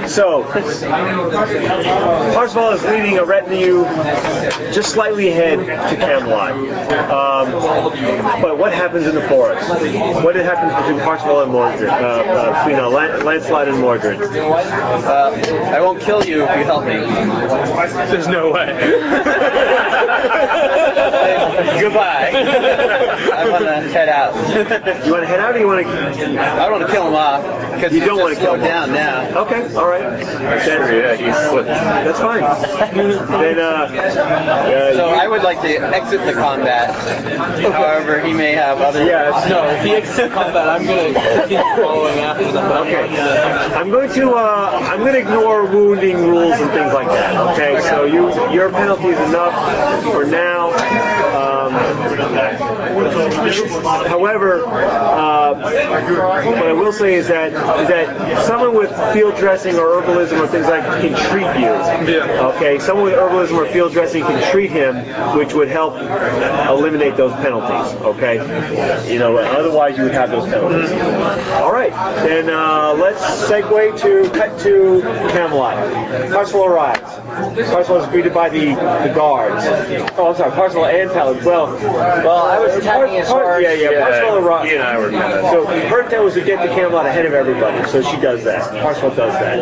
So, Parsifal is leading a retinue just slightly ahead to Camelot. But what happens in the forest? What happens between Parsifal and Mordred? Between Lancelot and Mordred? I won't kill you if you help me. There's no way. Goodbye. I want to head out. You want to head out, or you want to? I want to kill him off because you don't want to kill him down now. Okay, all right. That's fine. Then, so I would like to exit the combat. However, he may have other. Yeah, no. If he exits combat, I'm gonna keep following after them. Okay. I'm going to ignore wounding rules and things like that. Okay. So your penalty is enough for now. However, what I will say is that someone with field dressing or herbalism or things like can treat you. Yeah. Okay. Someone with herbalism or field dressing can treat him, which would help eliminate those penalties. Okay. Otherwise you would have those penalties. All right. Then let's segue to cut to Camelot. Parsifal arrives. Parsifal is greeted by the guards. Oh, I'm sorry. Parsifal and Paladin. Well, I was attacking his horse. Yeah. Parsifal arrived. He and I were kind of. So her intent was to get to Camelot ahead of everybody. So she does that. Parsifal does that.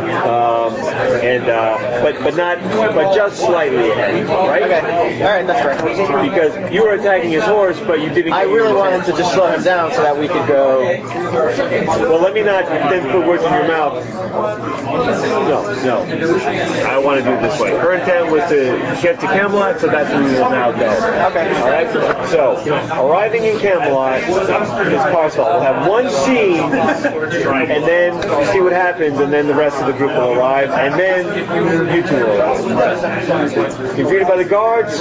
But just slightly ahead, right? Okay. All right, that's fair. Because you were attacking his horse, but you didn't. I really wanted to just slow him down so that we could go. Well, let me not then put words in your mouth. No. I want to do it this way. Her intent was to get to Camelot, so that's where we will now go. Okay. All right. So, arriving in Camelot is Parsifal. We'll have one scene, and then see what happens, and then the rest of the group will arrive, and then you two will arrive. You're greeted by the guards.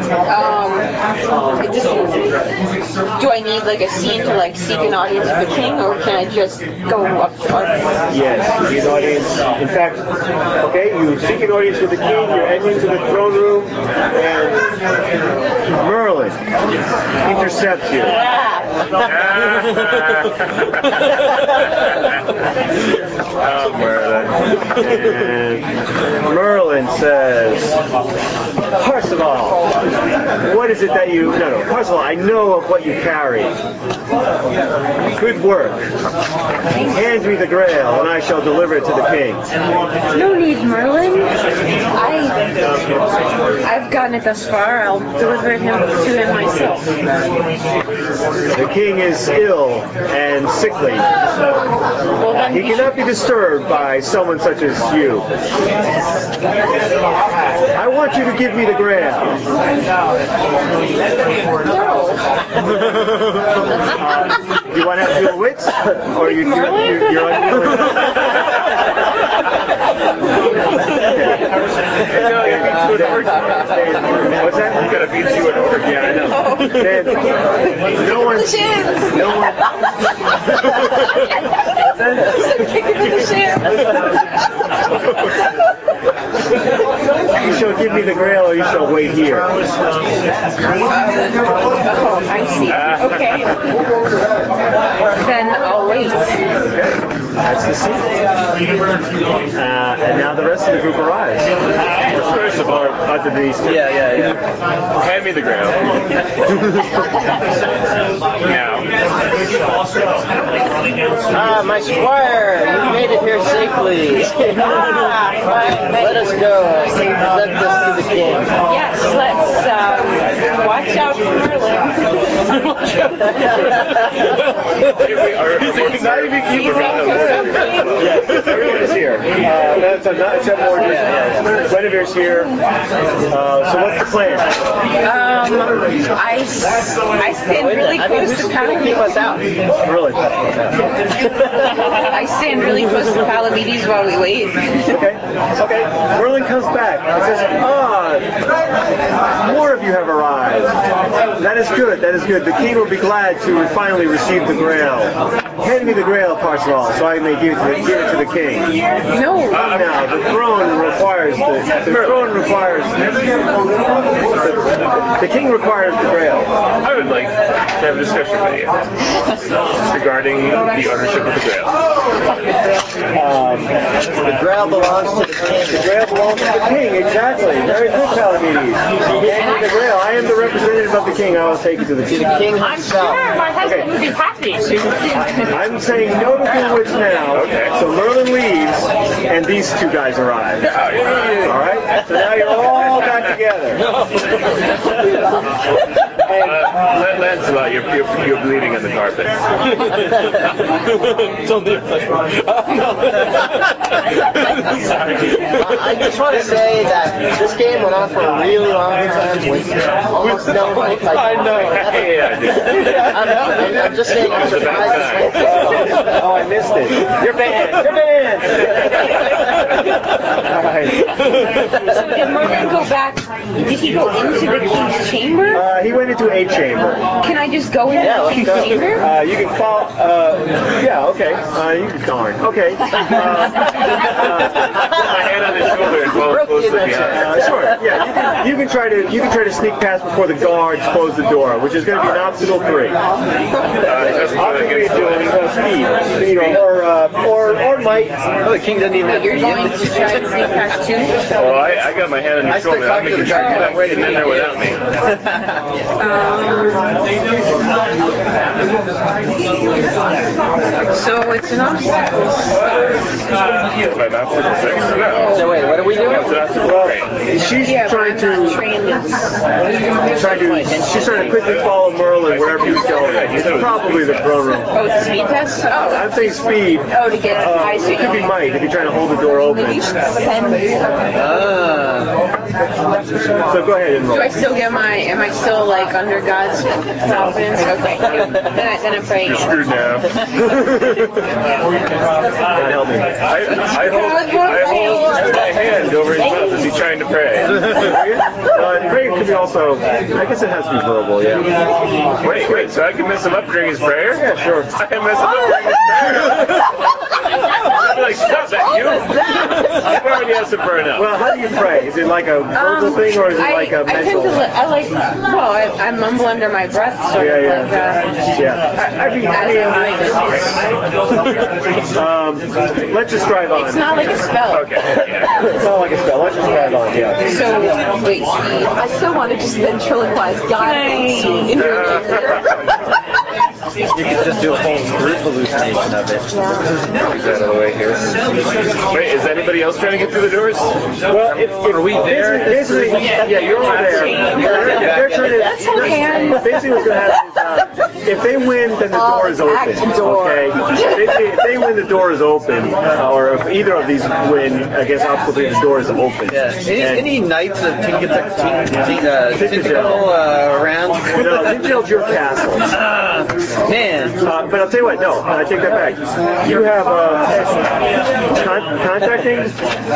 Do I need like a scene to like seek an audience with the king, or can I just go up to our... Yes, you need an audience. In fact, okay, you seek an audience with the king, you're ending to the throne room, and Merlin intercepts you. And Merlin says, Parsifal, what is it that you... No, Parsifal, I know of what you carry. Good work. Hand me the Grail, and I shall deliver it to the king. No need, Merlin. I've gotten it thus far. I'll deliver to him myself. The king is ill and sickly. Well, then He cannot be disturbed by someone such as you. I want you to give me the Grail. No. You want to have dual wits? Or you're unwilling? What's that? You gotta beat you in order. Yeah, I know. Then no one. Kick him in the shin. You shall give me the Grail, or you shall wait here. Oh, I see. Okay. Then I'll wait. That's the scene. And now the rest of the group arrives. First of all, Yeah. hand me the Grail. Now. My squire, you made it here safely. Let us go. Present this to the king. Yes, let's watch out for Merlin. Yes, everyone is here. Not except Mordred. Guinevere's here. So what's the plan? I stand really close to Palamedes. Really? I stand really close to Palamedes while we wait. Okay. Merlin comes back and says, more of you have arrived. That is good. The king will be glad to finally receive the Grail. Hand me the Grail, Parsifal, so I may give it to the king. No. Now, the throne requires the king requires the Grail. I would like to have a discussion with you regarding the ownership of the Grail. The grail belongs to the king. The grail belongs to the king, exactly. Very good, Palamedes. You gave me the grail. I am the representative of the king. I will take it to the king. The king I'm himself. sure my husband would be happy. I'm saying no to Gurwitz now. Okay. So Merlin leaves, and these two guys arrive. All right? So now you're all back together. Lancelot, you're bleeding on the carpet. It's only a pleasure. I just want to say that this game went on for a really long time with almost no night. I know. Yeah, dude. I'm just saying I'm surprised this went this long. Oh, I missed it. You're banned. You're banned. All right. So did Merlin go back? Did he go into the king's chamber? He went into a chamber. Can I just go into the king's chamber? You can follow. Yeah. Okay. You can darn. Okay. Put my hand on his shoulder and follow closely behind. Sure. Yeah. You can try to sneak past before the guards close the door, which is going to be an obstacle 3. Obstacle 3 is doing speed, or might. Oh, the king doesn't even have to You're be going in to the try to sneak past too? Well, I got my hand on your shoulder. I'm making sure you're not getting in there without me. So it's an obstacle. An obstacle 6? No. So wait, what are we doing? It's an obstacle 3. She's Yeah, but trying I'm to. not trained in She's trying to quickly follow Merlin wherever he's going. Probably the throne room. Oh, it's a speed test? Oh. I'm saying speed. Oh, to get I see. It could be might if you're trying to hold the door open. Maybe you should spend. So go ahead and roll. Do I still get am I still like under God's providence? Okay. Then I pray. You're screwed now. God help me. I hold my hand over his mouth as he's trying to pray. Prayer could be also. I guess it has to be verbal. Yeah. Wait, so I can mess him up during his prayer? Yeah, sure. I can mess him up during his prayer. I'd be like, stop that, you! I've already asked him for enough. Well, how do you pray? Is it like a verbal thing or is it like a mental? I mumble under my breath, sort of like let's just drive on. It's not like a spell. Okay. Yeah. It's not like a spell. Let's just drive on. Yeah. So, wait, I still want to just ventriloquize God hates you in your You could just do a whole group hallucination of it. Get out of the way here. Wait, is anybody else trying to get through the doors? Well, are we there? Basically, yeah, you're all there. They're trying to. That's okay. Basically, what's going to happen is if they win, then the door is open. Okay. If they win, the door is open. Or if either of these win against obstacle 3, the door is open. Yeah. Any knights of Tintagel around? No, Tintagel's your castle. Man. But I'll tell you what, no, I take that back. You have contacting?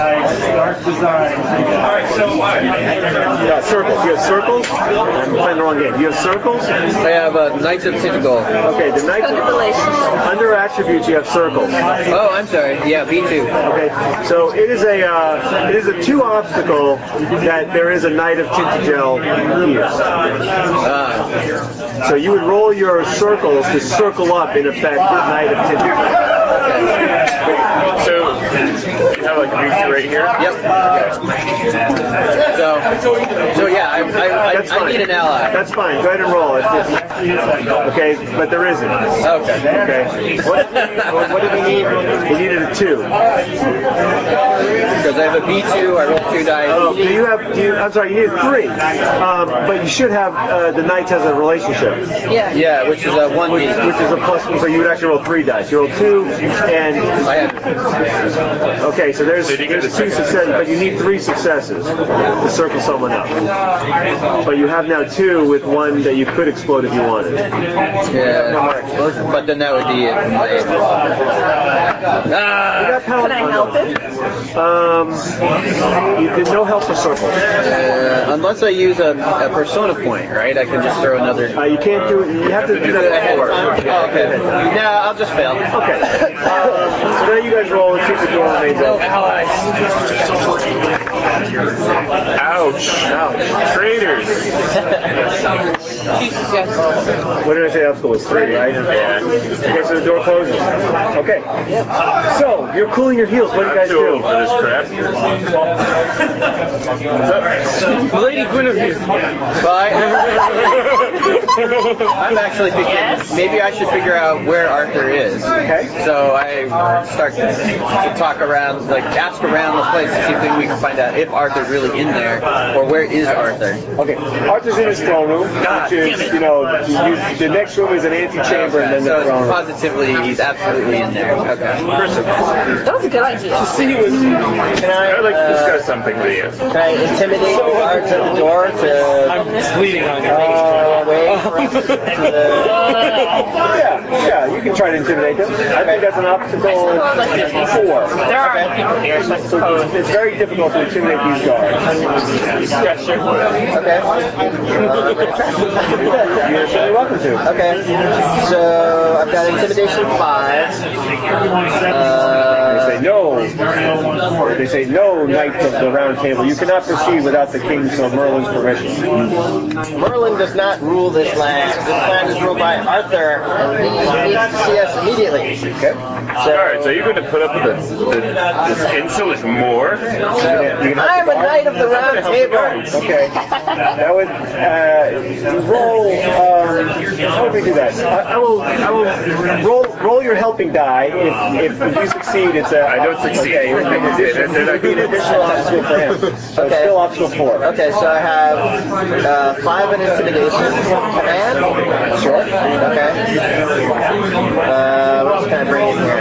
Circles. You have circles? I'm playing the wrong game. You have circles? I have Knights of Tintagel. Okay, the Knights under attributes you have circles. Oh, I'm sorry. Yeah, B2. Okay, so it is a 2 obstacle that there is a Knight of Tintagel here. So you would roll your circles to circle up, in effect, the Knight of Tintagel. So, you have like a B2 right here? Yep. So yeah, I need an ally. That's fine. Go ahead and roll. Okay, but there isn't. Okay. What did he need? He needed a 2. Because I have a B2, I roll 2 dice. Oh, I'm sorry, you needed 3. But you should have the Knights as a relationship. Yeah, which is a 1D. Which is a plus, so you would actually roll 3 dice. You roll 2, and I have. okay, so there's 2 successes, but you need 3 successes to circle someone up. But you have now 2 with 1 that you could explode if you wanted. Yeah, but then that would be it. Can I help him? You did no help for circles. Unless I use a persona point, right? I can just throw another. You can't do it. You have to do that ahead of before. time. Oh, okay. Yeah, I'll just fail. Okay. So now you guys roll and see if the door remains open. Ouch. Ouch. Traitors. What did I say obstacle was? 3, right? Yeah. Okay, so the door closes. Okay. So, you're cooling your heels. What do you guys I'm too old do? for this crap. Lady Guinevere. I'm actually thinking maybe I should figure out where Arthur is. Okay. So I start to talk around, like ask around the place to see if we can find out if Arthur's really in there or where is Arthur. Okay. Arthur's in his throne room, which is, the next room is an antechamber and then the So throne room. positively he's absolutely in there. Okay. That was a good idea. I'd like to discuss something with you. Can I intimidate the guards at the door to I'm bleeding on you. way for us to the... Yeah, you can try to intimidate them. I think that's an obstacle 4. There are people here, so I suppose. It's very difficult to intimidate these guards. Okay. I'm gonna try. You're certainly welcome to. Okay. So I've got intimidation 5. They say no. They say no, knight of the round table. You cannot proceed without the king's or Merlin's permission. Merlin does not rule this land. This land is ruled by Arthur, and he needs to see us immediately. Okay. Alright, so you're going to put up with this insult more? I'm a knight of the round table. Okay. That would roll. How would we do that? I will roll your helping die. If you succeed, it's a. I don't succeed. Okay, it would be an additional obstacle for him. So it's still obstacle 4. Okay, so I have 5 in intimidation. Command? Sure. Okay. What else can I bring in here?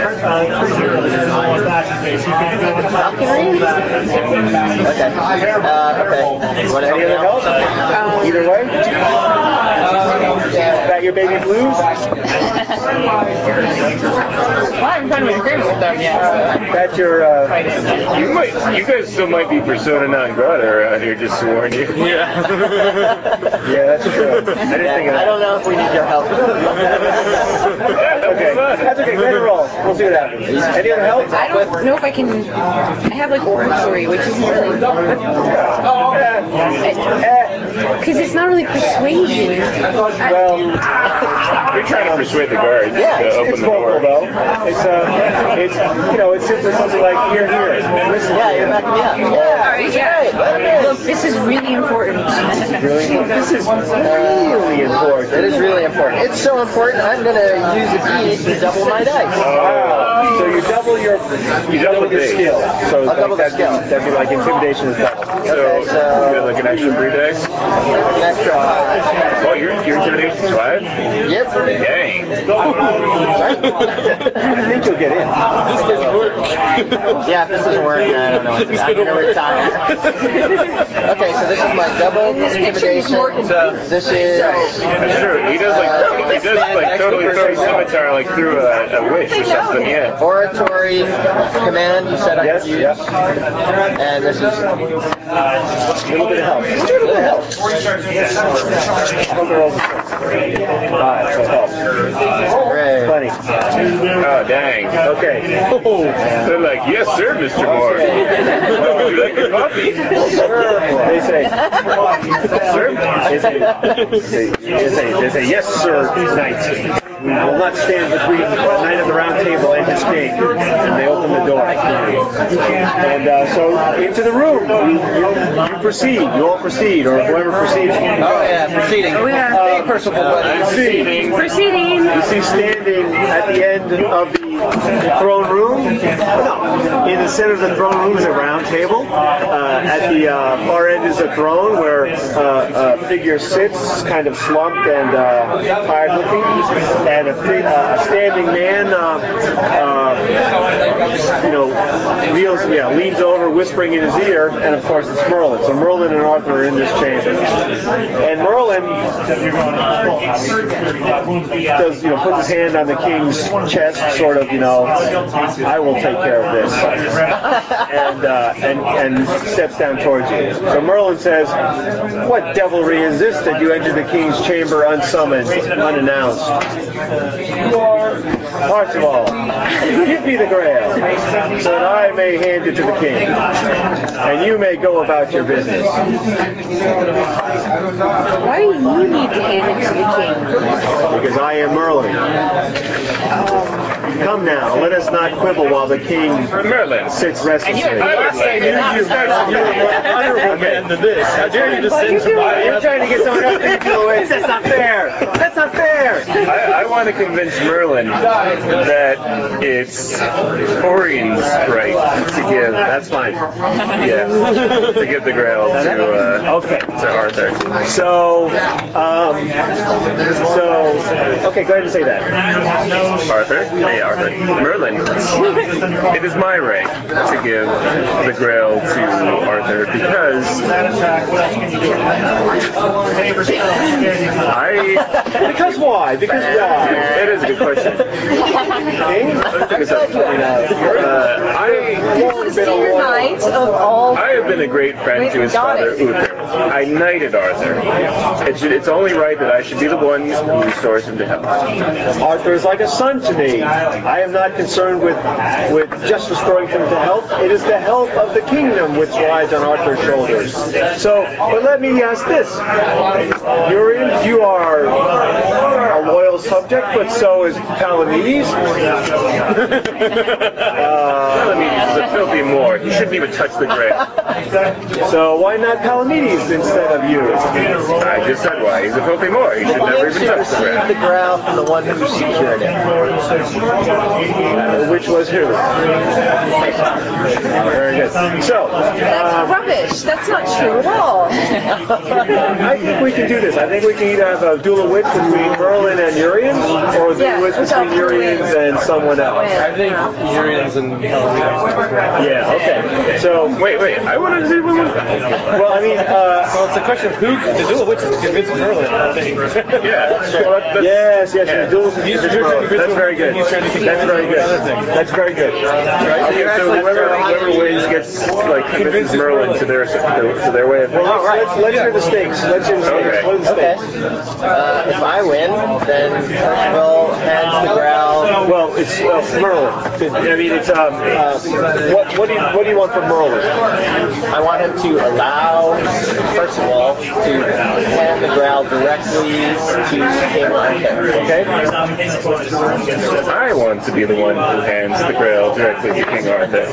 Falconry? Okay. Okay. What Any other help? Either way? Is that your baby blues? Well, I haven't found an agreement with them yet. That's your. You guys still might be persona non grata around here, just to warn you. Yeah. Yeah, that's true. I didn't think of I that. don't know if we need your help. Okay, that's okay. Go ahead and roll. We'll see what happens. Any other help? I don't know if I can. I have like oratory, which isn't really. Because it's not really persuasion. Well, You're trying to persuade the guards to open it's the vocal door. though. It's simply something like here. Listen. Yeah, you're backing me up. All right, yeah. Look, this is really important. Really important. This is really important. It is really important. It's so important, I'm going to use a D to double my dice. Wow. So you double your skill. So I'll double the skill. That'd be like intimidation is double. So, Okay, so you got like an extra 3 dice? an extra 5. Oh, your intimidation's 5? Yep. Dang. I think you'll get in. This doesn't work. Yeah, if this doesn't work, I don't know what to do. I'm going to retire. Okay, so this is my double intimidation. This is... That's true. He does like totally throw a scimitar like through a witch or something, yeah. Oratory, command, you said I could use. Yep. And this is... A little bit of help. A little bit of help. Poker rolls a 6. 5, so help. Great. Plenty. Oh, dang. Okay. They're like, yes, sir, Mr. Moore. Would you like a coffee? They say, they say, yes, sir, knight. We will not stand between the knight of the round table and his king. And they open the door. And so into the room. You proceed. You all proceed, or whoever proceeds. Oh, yeah, proceeding. Hey, Percival, buddy. Proceeding. You see standing at the end of the throne room. No, in the center of the throne room is a round table. At the far end is a throne where a figure sits, kind of slumped and tired looking, and a standing man, leans over, whispering in his ear, and of course it's Merlin. So Merlin and Arthur are in this chamber, and Merlin does, puts his hand hand on the king's chest, sort of, I will take care of this, and steps down towards you. So Merlin says, "What devilry is this that you enter the king's chamber unsummoned, unannounced? Parzival, give me the Grail, so that I may hand it to the king, and you may go about your business." Why do you need to hand it to the king? Because I am Merlin. Come now, let us not quibble while the king Merlin sits restlessly. Honorable man than this. How dare you just send somebody? You're trying to get someone else to do it. That's not fair. That's not fair. I want to convince Merlin that it's Torian's right to give. That's fine. Yeah, to give the Grail to Arthur. So, okay, go ahead and say that. Arthur? Hey, Arthur. Merlin. It is my right to give the Grail to Arthur because Because why? Because why? It is a good question. King? I have been a great friend to his father, Uther. I knighted Arthur. It's only right that I should be the one who restores him to health. Arthur is like a son to me. I am not concerned with just restoring him to health. It is the health of the kingdom which rides on Arthur's shoulders. So, but let me ask this. Urien, you are a loyal subject, but so is Palamedes. Palamedes is a filthy Moor. He shouldn't even touch the Grail. So why not Palamedes instead of you? I just said why. He's a filthy Moor. He should never even touch the Grail. The Grail from the one who secured it. Which was who? Very good. So, That's rubbish. That's not true at all. I think we can do this. I think we can either have a duel of wits between Merlin and Urien, or a duel of wits between Uriens and someone else. I think Uriens and Palamedes. Yeah, okay. So, Wait. I want to do one. well, I mean, Well, it's a question of who the duel which is convinced Merlin, I think. Yeah. Well, yes, the duel of wits. That's very good. He's trying to think That's very good. That's very good. Okay, so whoever wins gets convinces Merlin to their way of. Well, let's hear the stakes. Let's hear the stakes. Okay. What are the Okay. stakes? If I win, then Percival hands the Grail. Well, it's Merlin. I mean, it's what do you want from Merlin? I want him to allow Percival to hand the Grail directly to King Arthur. Okay. I want to be the one who hands the Grail directly to King Arthur.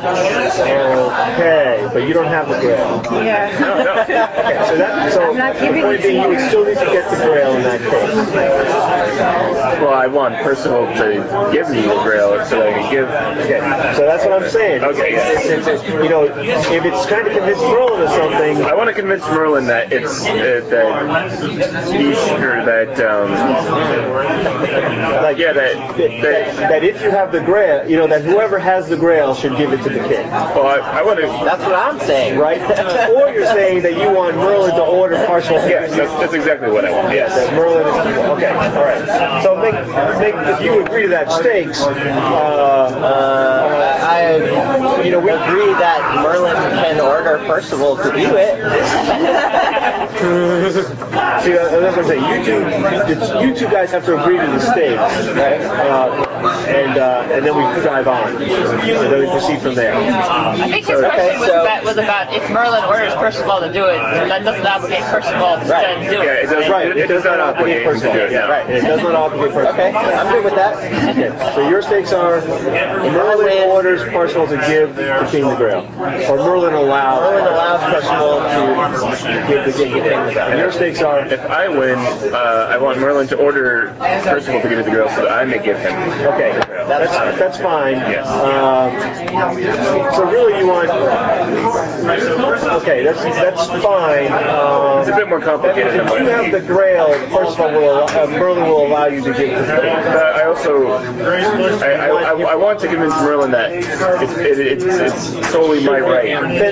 Okay, but you don't have the Grail. Yeah. No. Okay, so I'm not the giving point it to being, you you. would still need to get the Grail in that case. Well, I want Percival to give me the Grail so that I can give. Okay, so that's what I'm saying. Okay, yeah. If it's trying to convince Merlin of something. I want to convince Merlin that it's that if you have the Grail, that whoever has the Grail should give it to the king. Well, I want to. That's what I'm saying. Right? Or you're saying that you want Merlin to order partial. Yes, that's exactly what I want. Yes. That Merlin is okay. All right. So make if you agree to that stakes. We agree that Merlin can order Percival to do it. See, that's what I'm saying. You two guys have to agree to the stakes, right? And then we drive on, and then we proceed from there. I think his question was about if Merlin orders Percival to do it, that doesn't obligate Percival to do it. Yeah, it does. Right. It does not obligate him to do it. Yeah, right. And it does not obligate Percival. Okay, I'm good with that. Okay. So your stakes are Merlin orders Percival to give the king the Grail, or Merlin allows Percival to give the king the Grail. And your stakes are. If I win, I want Merlin to order Percival to give me the Grail so that I may give him. Okay, that's fine. Yes. So really, you want. Okay, that's fine. It's a bit more complicated than If you have mine. the Grail, first of all, Merlin will allow you to give the I also, I want to convince Merlin that it's solely my right.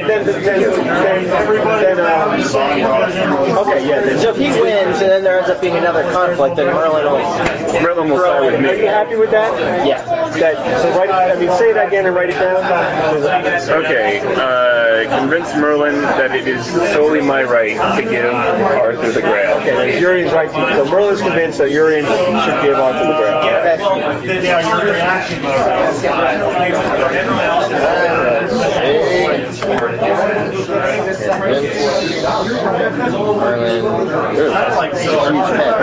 Okay, yeah. So if he wins and then there ends up being another conflict, then Merlin will side with Are you me. happy with that? Yeah. So say that again and write it down. Okay, convince Merlin that it is solely my right to give Arthur the Grail. Okay, then Urian's right. So Merlin's convinced that Urian should give Arthur the Grail. Merlin. That's like huge pen.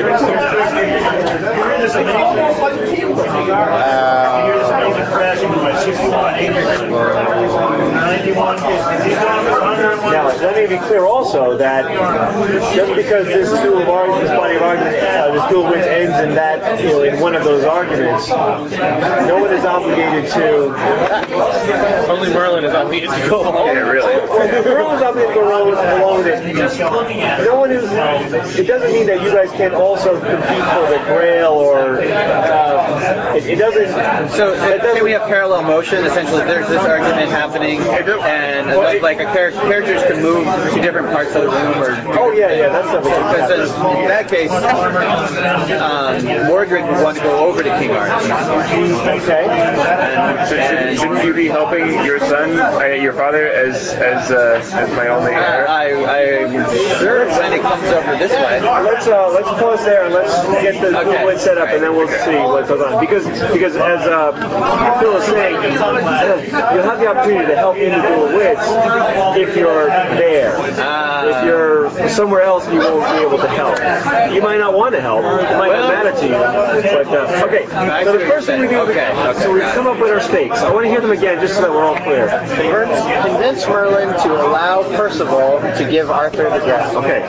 Now, let me be clear also that just because this duel of arguments, this body of argument, this duel of wits ends in that, in one of those arguments, no one is obligated to. Only Merlin is obligated to go along. Yeah, really. Merlin's obligated to go along with it. No one is. It doesn't mean that you guys can't also compete for the Grail or. It doesn't. So can we have parallel motion? Essentially, there's this argument happening, and like characters can move to different parts of the room, or that's something. because in that case, Mordred would want to go over to King Arthur. Okay. Shouldn't you be helping your son, your father, as my only heir? I'm sure when it comes over this way. Let's pause there and let's get the wit set up, and then we'll see what goes on. Because as Phil is saying, you'll have the opportunity to help in the duel of wits if you're there. If you're somewhere else, you won't be able to help. You might not want to help. It might not matter to you. But okay. So the first thing we do, so we've come up with our stakes. I want to hear them again, just so that we're all clear. Convince Merlin to allow Percival to give Arthur the Grail. Okay.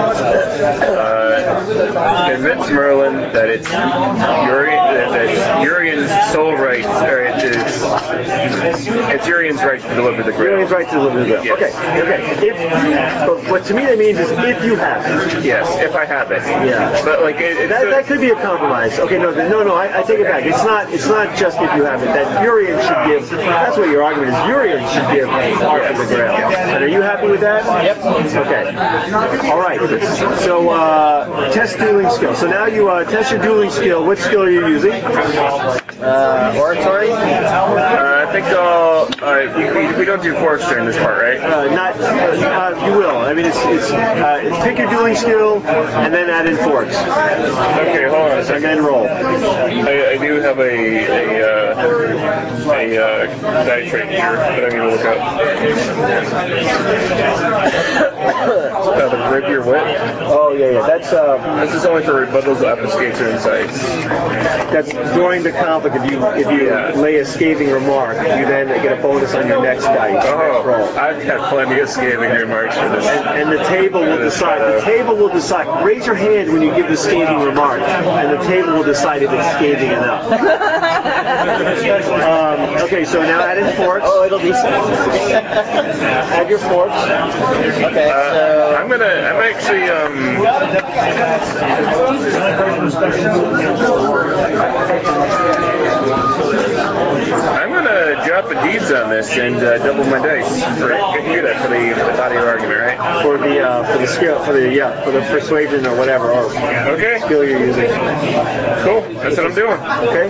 Convince Merlin that it's Urian's sole right, or it's Urian's right to deliver the Grail. Urian's right to deliver the Grail. Yes. Okay. But what to me that means is if you have it. Yes, if I have it. Yeah. But like that could be a compromise. Okay, no, I take it back. It's not just if you have it. That Urian should give. That's what your argument is. Urian should give Arthur the Grail. And are you happy with that? Yep. Okay. All right. So test dueling skill. So now you test your dueling skill. What skill are you using? Oratory. I think we don't do forks during this part, right? You will. I mean, it's pick your dueling skill and then add in forks. Okay, hold on a second. And then roll. I do have a die trait here that I need to look up. The rapier wit. Oh yeah. That's this is only for rebuttals, obfuscates, or insights. That's during the conflict. If you lay a scathing remark, you then get a bonus on your next dice. Oh, roll. I've got plenty of scathing remarks for this. And the table will decide. The table will decide. Raise your hand when you give the scathing remark, and the table will decide if it's scathing enough. Okay, so now add in forks. Oh, it'll be. Add your forks. Okay, so I'm actually I'm gonna drop the deeds on this and double my dice. I can do that for the body of argument, right? For the skill, for the persuasion or whatever skill you're using. Cool. That's what I'm doing. Okay.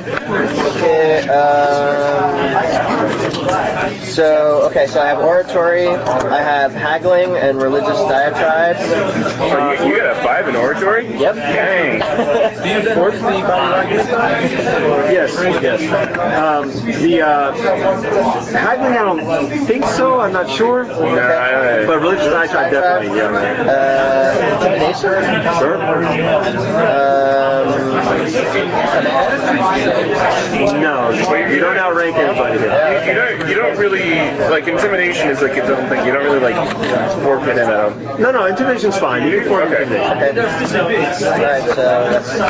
So I have oratory, I have haggling and religious diatribe. You got a 5 in oratory? Yep. Dang. Do you force the body argument? Yes. The haggling, I don't think so. I'm not sure. But religious diatribe, definitely. Yeah. Intimidation? Sure. Command? No, you don't outrank anybody here. You don't really like intimidation is like its own thing. You don't really like fork it in at them. No, intimidation's fine. You can fork intimidation. Okay. Alright, so let's see.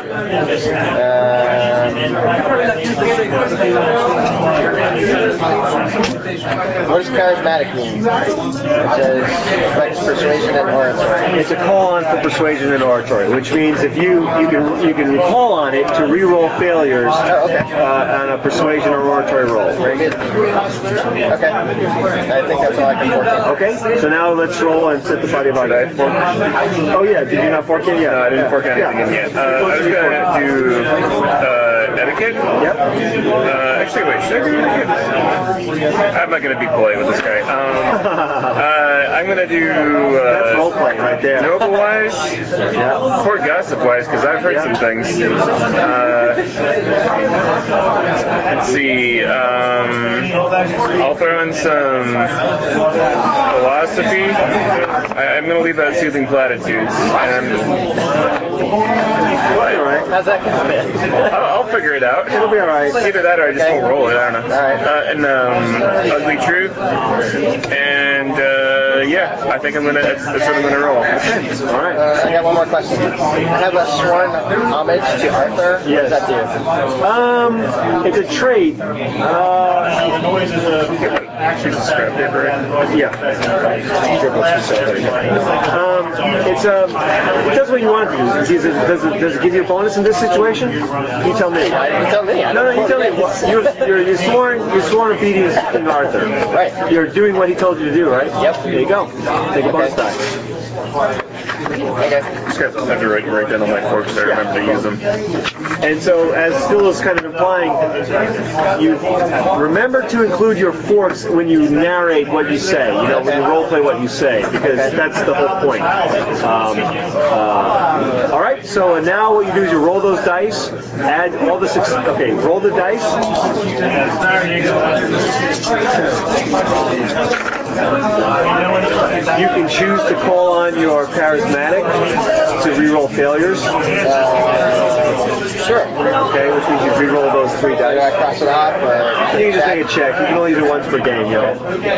What does charismatic mean? It says affects persuasion and oratory. It's a call on for persuasion and oratory, which means if you can call on it to re-roll failures on a persuasion or oratory roll. Very good. Okay. I think that's all I can fork in. Okay, so now let's roll and set the body of argument. Oh yeah, did you not fork in yet? No, I didn't fork anything in yet. I was going to do etiquette. Yep. Actually, wait, should I do etiquette? I'm not going to be polite with this guy. I'm going to do... That's role playing right there. Noble-wise? Yeah. Poor gossip-wise, because I've heard some things. Let's see. I'll throw in some philosophy. I'm going to leave out soothing platitudes. And All right. How's that going to fit? I'll figure it out. It'll be all right. Either that or I just won't roll it. I don't know. All right. And ugly truth. And yeah, I think that's what I'm gonna roll. Okay. All right. I got one more question. I have a sworn homage to Arthur. What does that do? It's a trait. She's a scrap paper. Yeah. It does what you want it to do. Does it give you a bonus in this situation? You tell me. You tell me. No, you tell me. You're sworn obedience to King Arthur. Right. You're doing what he told you to do, right? Yep. There you go. Take a bonus die. Okay. Just have to write down on my forks so I remember to use them. And so, as Phil is kind of implying, you remember to include your forks when you narrate what you say. You know, when you role play what you say, because that's the whole point. All right. So now what you do is you roll those dice, add all the okay. Roll the dice. You can choose to call on your charismatic to re-roll failures. Sure. Okay, which means you re-roll those 3 dice. Do I cross it off? Or you can just make a check. You can only do once per game, yo.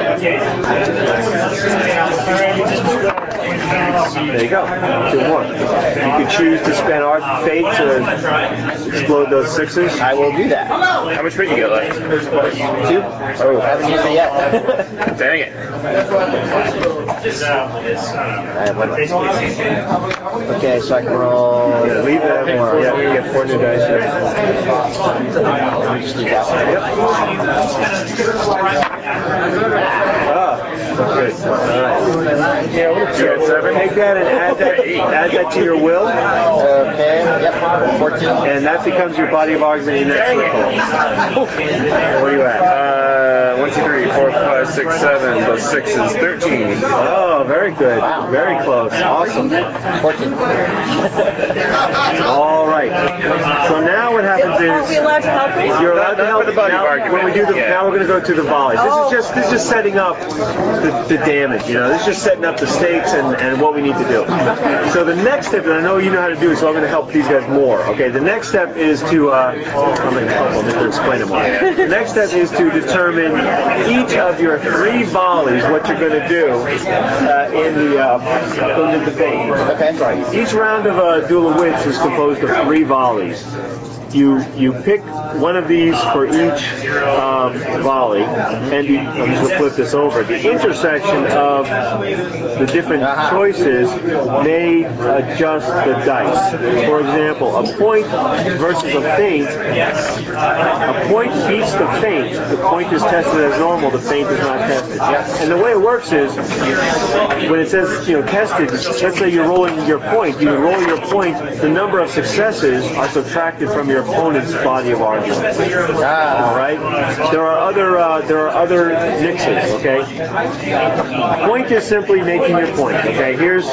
There you go. 2 more. You can choose to spend Art Fate to explode those 6s. I will do that. How much fate you got left? 2. Oh, I haven't used it yet. dang it. Okay, so I can roll. Yeah, leave that. Yeah, you get 4 new dice here. Just do that. Good. All right. You got 7? Take that and add that to your will. Okay, yep, 14. And that becomes your body of argument in your next circle. What are you at? 1, 2, 3, 4, 5, 6, 7. The 6 is 13. Oh, very good. Wow. Very close. Awesome. 14. All right. So now what happens Are we is allowed to help him? you're allowed to Not help. for the body of Now, argument. when we do Yeah. now we're going to go to the volleys. This is just setting up the damage. You know, this is just setting up the stakes and what we need to do. So the next step, and I know you know how to do it, so I'm going to help these guys more. Okay. The next step is to I'm going to help them to explain it more. The next step is to determine each of your 3 volleys, what you're going to do in the debate. Okay. Sorry. Each round of a Duel of Wits is composed of 3 volleys. You pick one of these for each volley, and I'm just going to flip this over. The intersection of the different choices may adjust the dice. For example, a point versus a feint. A point beats the feint. The point is tested as normal. The feint is not tested. And the way it works is, when it says tested, let's say you're rolling your point. You roll your point. The number of successes are subtracted from your opponent's body of argument. All right. There are other mixes. Okay. Point is simply making your point. Okay. Here's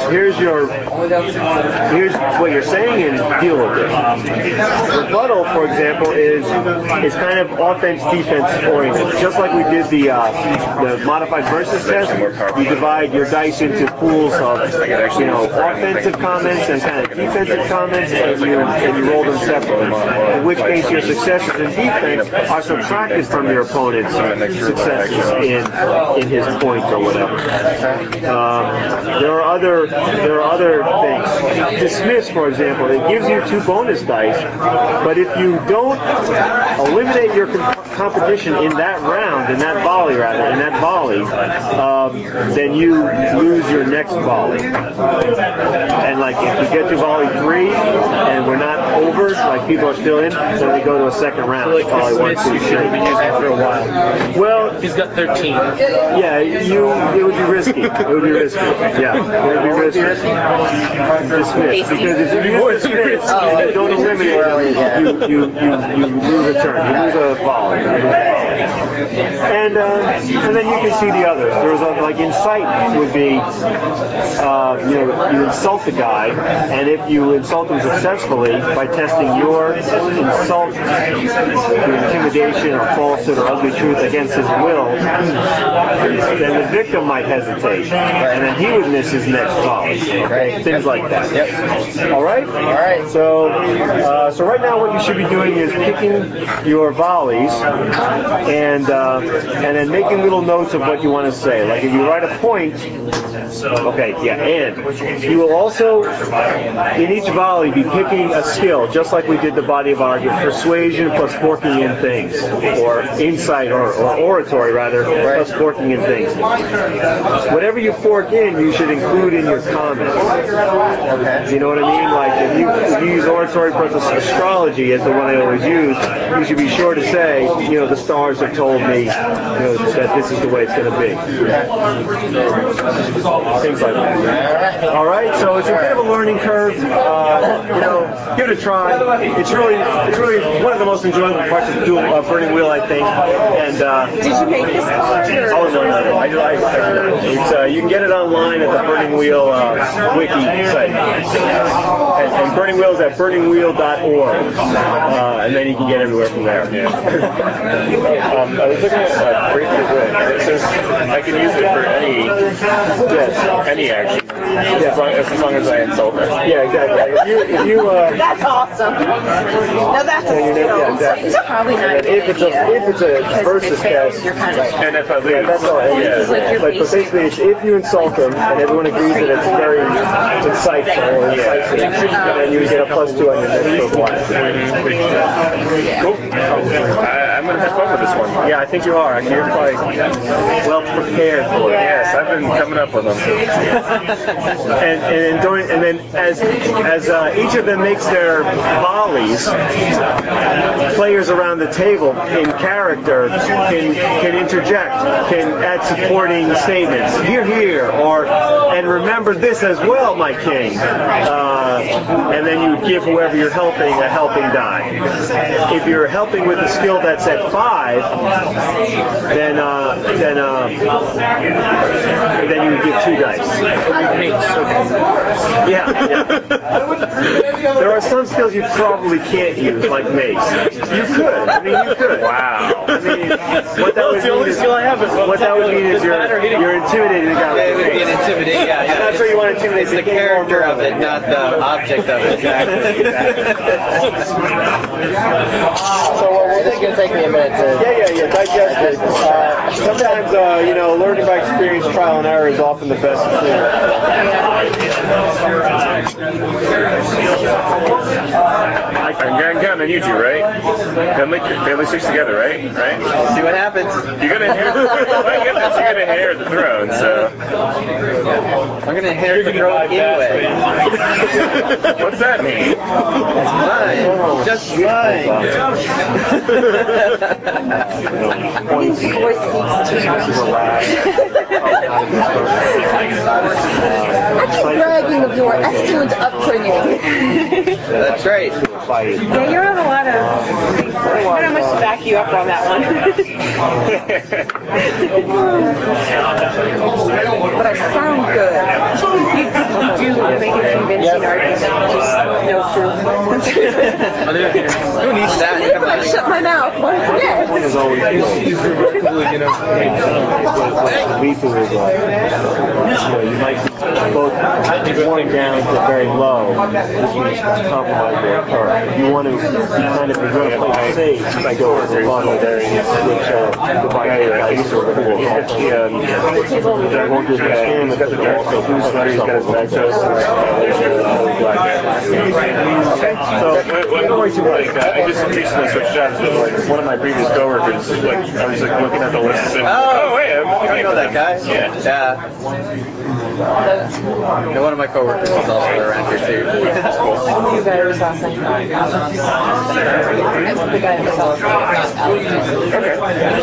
what you're saying and deal with it. Rebuttal, for example, is kind of offense defense oriented. Just like we did the modified versus test, you divide your dice into pools of offensive comments and kind of defensive comments, and you roll them separately. in which case your successes in defense are subtracted from your opponent's successes in his point or whatever. There are other things. Dismiss, for example, it gives you 2 bonus dice, but if you don't eliminate your competition in that round, in that volley, then you lose your next volley. And like if you get to volley 3 and we're not over, like people are still in, then we go to a second round. So like volley 1, 2, 3. Smith, you should be using for a while. Well, he's got 13. Yeah, it would be risky. Yeah, it would be risky. Dismiss, because if you use dismiss and you don't eliminate it, you lose a turn. You lose a volley. And then you can see the others. There's like incite would be, you insult the guy, and if you insult him successfully by testing your insult, your intimidation or falsehood or ugly truth against his will, then the victim might hesitate, and then he would miss his next volley. Things like that. Yep. All right. So right now, what you should be doing is picking your volleys and then making little notes of what you want to say. Like if you write a point. And you will also, in each volley, be picking a skill, just like we did the body of argument, persuasion plus forking in things, or insight, or oratory, rather, plus forking in things. Whatever you fork in, you should include in your comments. You know what I mean? Like, if you use oratory plus astrology as the one I always use, you should be sure to say, the stars have told me, that this is the way it's going to be. Things like that. All right. So it's a bit of a learning curve. Give it a try. It's really one of the most enjoyable parts of Burning Wheel, I think. And did you make this card? Oh no! I did not. It's you can get it online at the Burning Wheel wiki site, and Burning Wheel is at burningwheel.org, and then you can get everywhere from there. I was looking at Break the Wind. It says I can use it for any action. As long as I insult it. Yeah, exactly. If you that's awesome. Now that's a skill. So it's probably not a good if it's a versus test, you're kind of and if I lose, that's all. But basically, it's if you insult them, and everyone agrees that it's very insightful or incisive, then you get a +2 on your next performance. Cool. I'm going to have fun with this one. Yeah, I think you are. Actually, you're probably well prepared for it. Yes, I've been coming up with them. and then as each of them makes their volleys, players around the table in character can interject, can add supporting statements. Here, or and remember this as well, my king. And then you would give whoever you're helping a helping die. If you're helping with the skill that's at 5, then you would give 2 dice. Yeah. There are some skills you probably can't use, like mace. You could. You could. Wow. What that would mean is you're intimidating the guy. It would be an intimidation. Yeah. That's where you want to intimidate the character of it, not the object of it. Exactly. So this is going to take me a minute to... Yeah, digest it. Sometimes, learning by experience, trial and error is often the best tool. I'm counting on you two, right? Family sticks together, right? See what happens. You're gonna inherit the throne, so. I'm gonna inherit the throne anyway. What's that mean? It's mine. Just mine. bragging of your excellent upbringing. That's right. Yeah, you're on a lot of... I don't know how much to back you up on that one. But I sound good. do make a convincing argument, just no proof. Who needs that? Shut my mouth once again. Point is always good. Lethu is you might both worn down to very low, which means compromise your current. If you want to kind of, if you're going to play it safe, you might go with the bundle, which divides the dice or the pool. That won't do the stamina, but they'll also do some stuff. Okay, so don't worry too much. I just recently switched jobs, but like one of my previous coworkers, like I was like looking at the list and Oh, wait, I know that guy. Yeah. Yeah, one of my coworkers is also around here too. That's cool. The guy was awesome. The guy was awesome. Okay.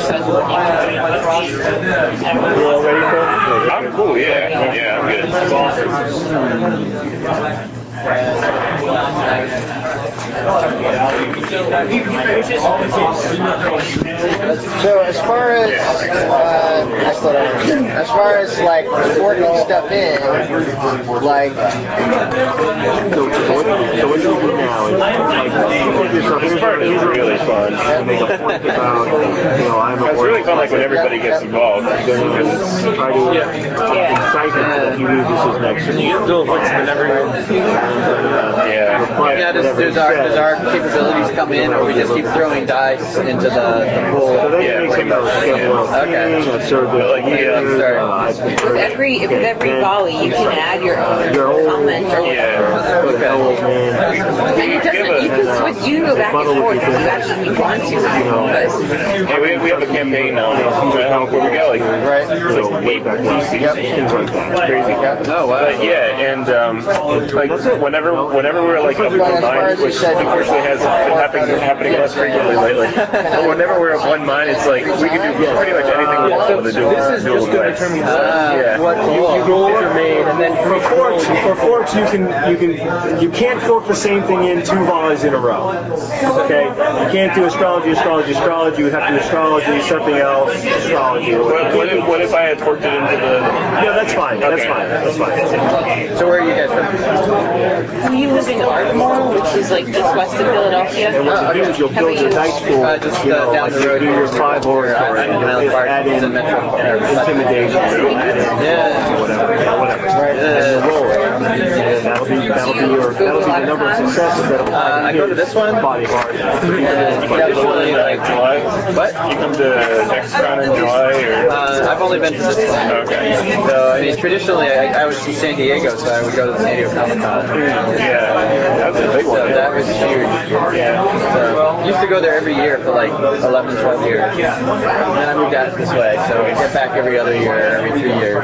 You all ready, Phil? I'm cool, yeah, I'm good. So as far as like forking stuff in, like So what you do now is like This part is really fun. make a point about I'm a It's really fun like when everybody gets involved. try to incite them that you knew this is next to you. Yeah, does our capabilities come in, or we just keep throwing dice into the pool? So then Yeah, you make pretty some much. Okay. With every volley, you can add your own comment. Yeah. Okay. And it doesn't. You can go back and forth if you actually want to. Hey, we have a campaign now where we got like 8 PCs. Things like that. It's crazy. Oh wow. But yeah, and like whenever we're like up one mind, which unfortunately has been happening less frequently lately. But whenever we're up one mind, it's like we can do pretty much anything we want with a dual dice. What rules are made, and then for forks, you can't fork the same thing in 2 volleys in a row. Okay, you can't do astrology. You would have to do astrology, something else, astrology. What if I had forked it into the? Yeah, that's fine. Okay. That's fine. So where are you guys from? We live in Ardmore, which is like just west of Philadelphia. And what you do is you'll build your dice pool. Just down like the road you do your 5 oratory, and you'll add in intimidation, you'll add in whatever, and you roll it. And that'll be the number of successes that'll I go to this one. Body hard. Traditionally, like July. what? You come to DexCon in July, or? I've only been to this one. Okay. So I mean, traditionally, I was in San Diego, so I would go to the San Diego Comic Con. Yeah, that's a big one. So that was huge. Yeah. So used to go there every year for like 11, 12 years. And then I moved out this way, so I get back every other year, every 3 years.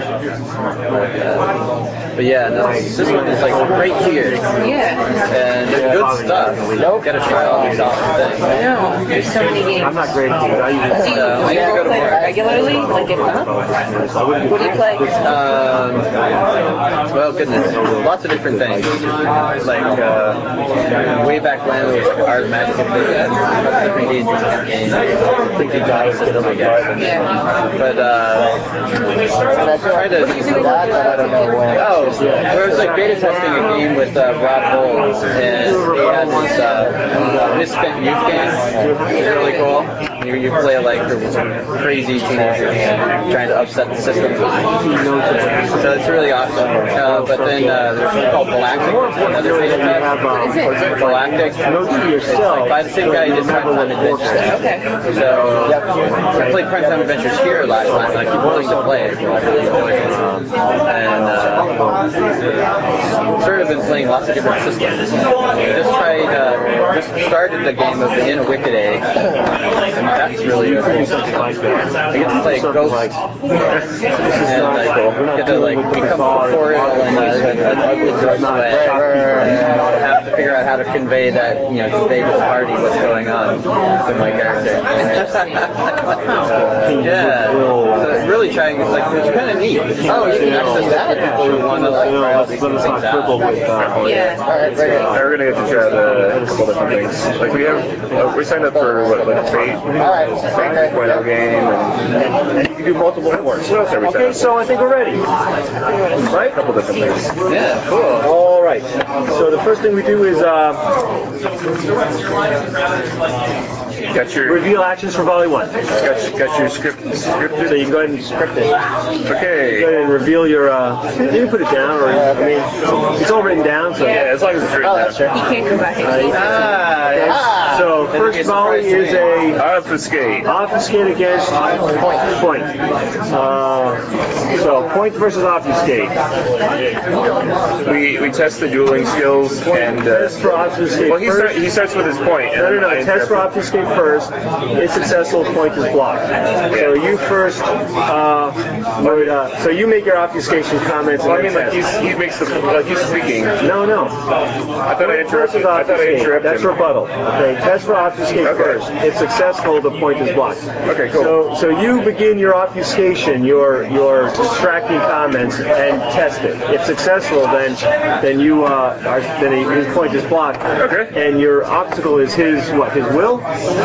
But yeah, no, this one is like right here. Yeah. And there's good stuff. Gotta try all these awesome things. I know. There's so many games. I'm not great at these. I Do usually you go to play more. regularly? Like if not? What do you play? Well, goodness, lots of different things. Like way back when, it was like Art of Magic and different D&D campaigns. But trying to. I don't know when. Oh, well, it was like beta testing a game with Rob Bowles, and he had this Misspent Youth game. It was really cool. You play like crazy teenagers trying to upset the system. So it's really awesome. But then there's one called Galactic. Another beta test. What is it? Galactic. note to It's like yourself. by the same guy who did Primetime Adventures. Okay. So I played Primetime Adventures here last time, and I keep wanting to play it. And sort of been playing lots of different systems. Just started the game of In a Wicked Age. And that's really cool. I get to play a ghost. And get to like become corporeal in an ugly, gross way. Have to figure out how to convey that, convey to the party what's going on with my character. Yeah. So really trying, it's kind of neat. Oh, you can access that for people who want to try all these things out. Yeah. We're gonna get to try a couple different things. Like we signed up for Fate, 5.0 game, and can do multiple forts. What else are we Okay, set up? so I think we're ready. Right? A couple different things. Yeah, cool. All right. So the first thing we do is Got your reveal actions for volley 1. got your scripted. So you can go ahead and script it. Okay. Go ahead and reveal your. You can put it down, or I mean, it's all written down. So Yeah, as long as it's written Oh, down. that's true. He can't go back. So first volley is a Obfuscate. obfuscate against point. So point versus obfuscate. We test the dueling skills and. Test for obfuscate Well, first. he starts with his point. And No. then I Test for interrupt. obfuscate first. It's successful. Point is blocked. So you first so you make your obfuscation comments. Well, I and mean, then like test. he makes the he's speaking. No. I thought I interrupted. I thought I interrupted. That's him. rebuttal. Okay, test for obfuscate Okay. first. If successful, the point is blocked. Okay, cool. So you begin your obfuscation, your distracting comments, and test it. If successful, then his point is blocked. Okay. And your obstacle is his will?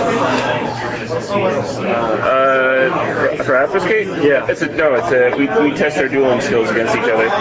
For obfuscate? Yeah. We test our dueling skills against each other.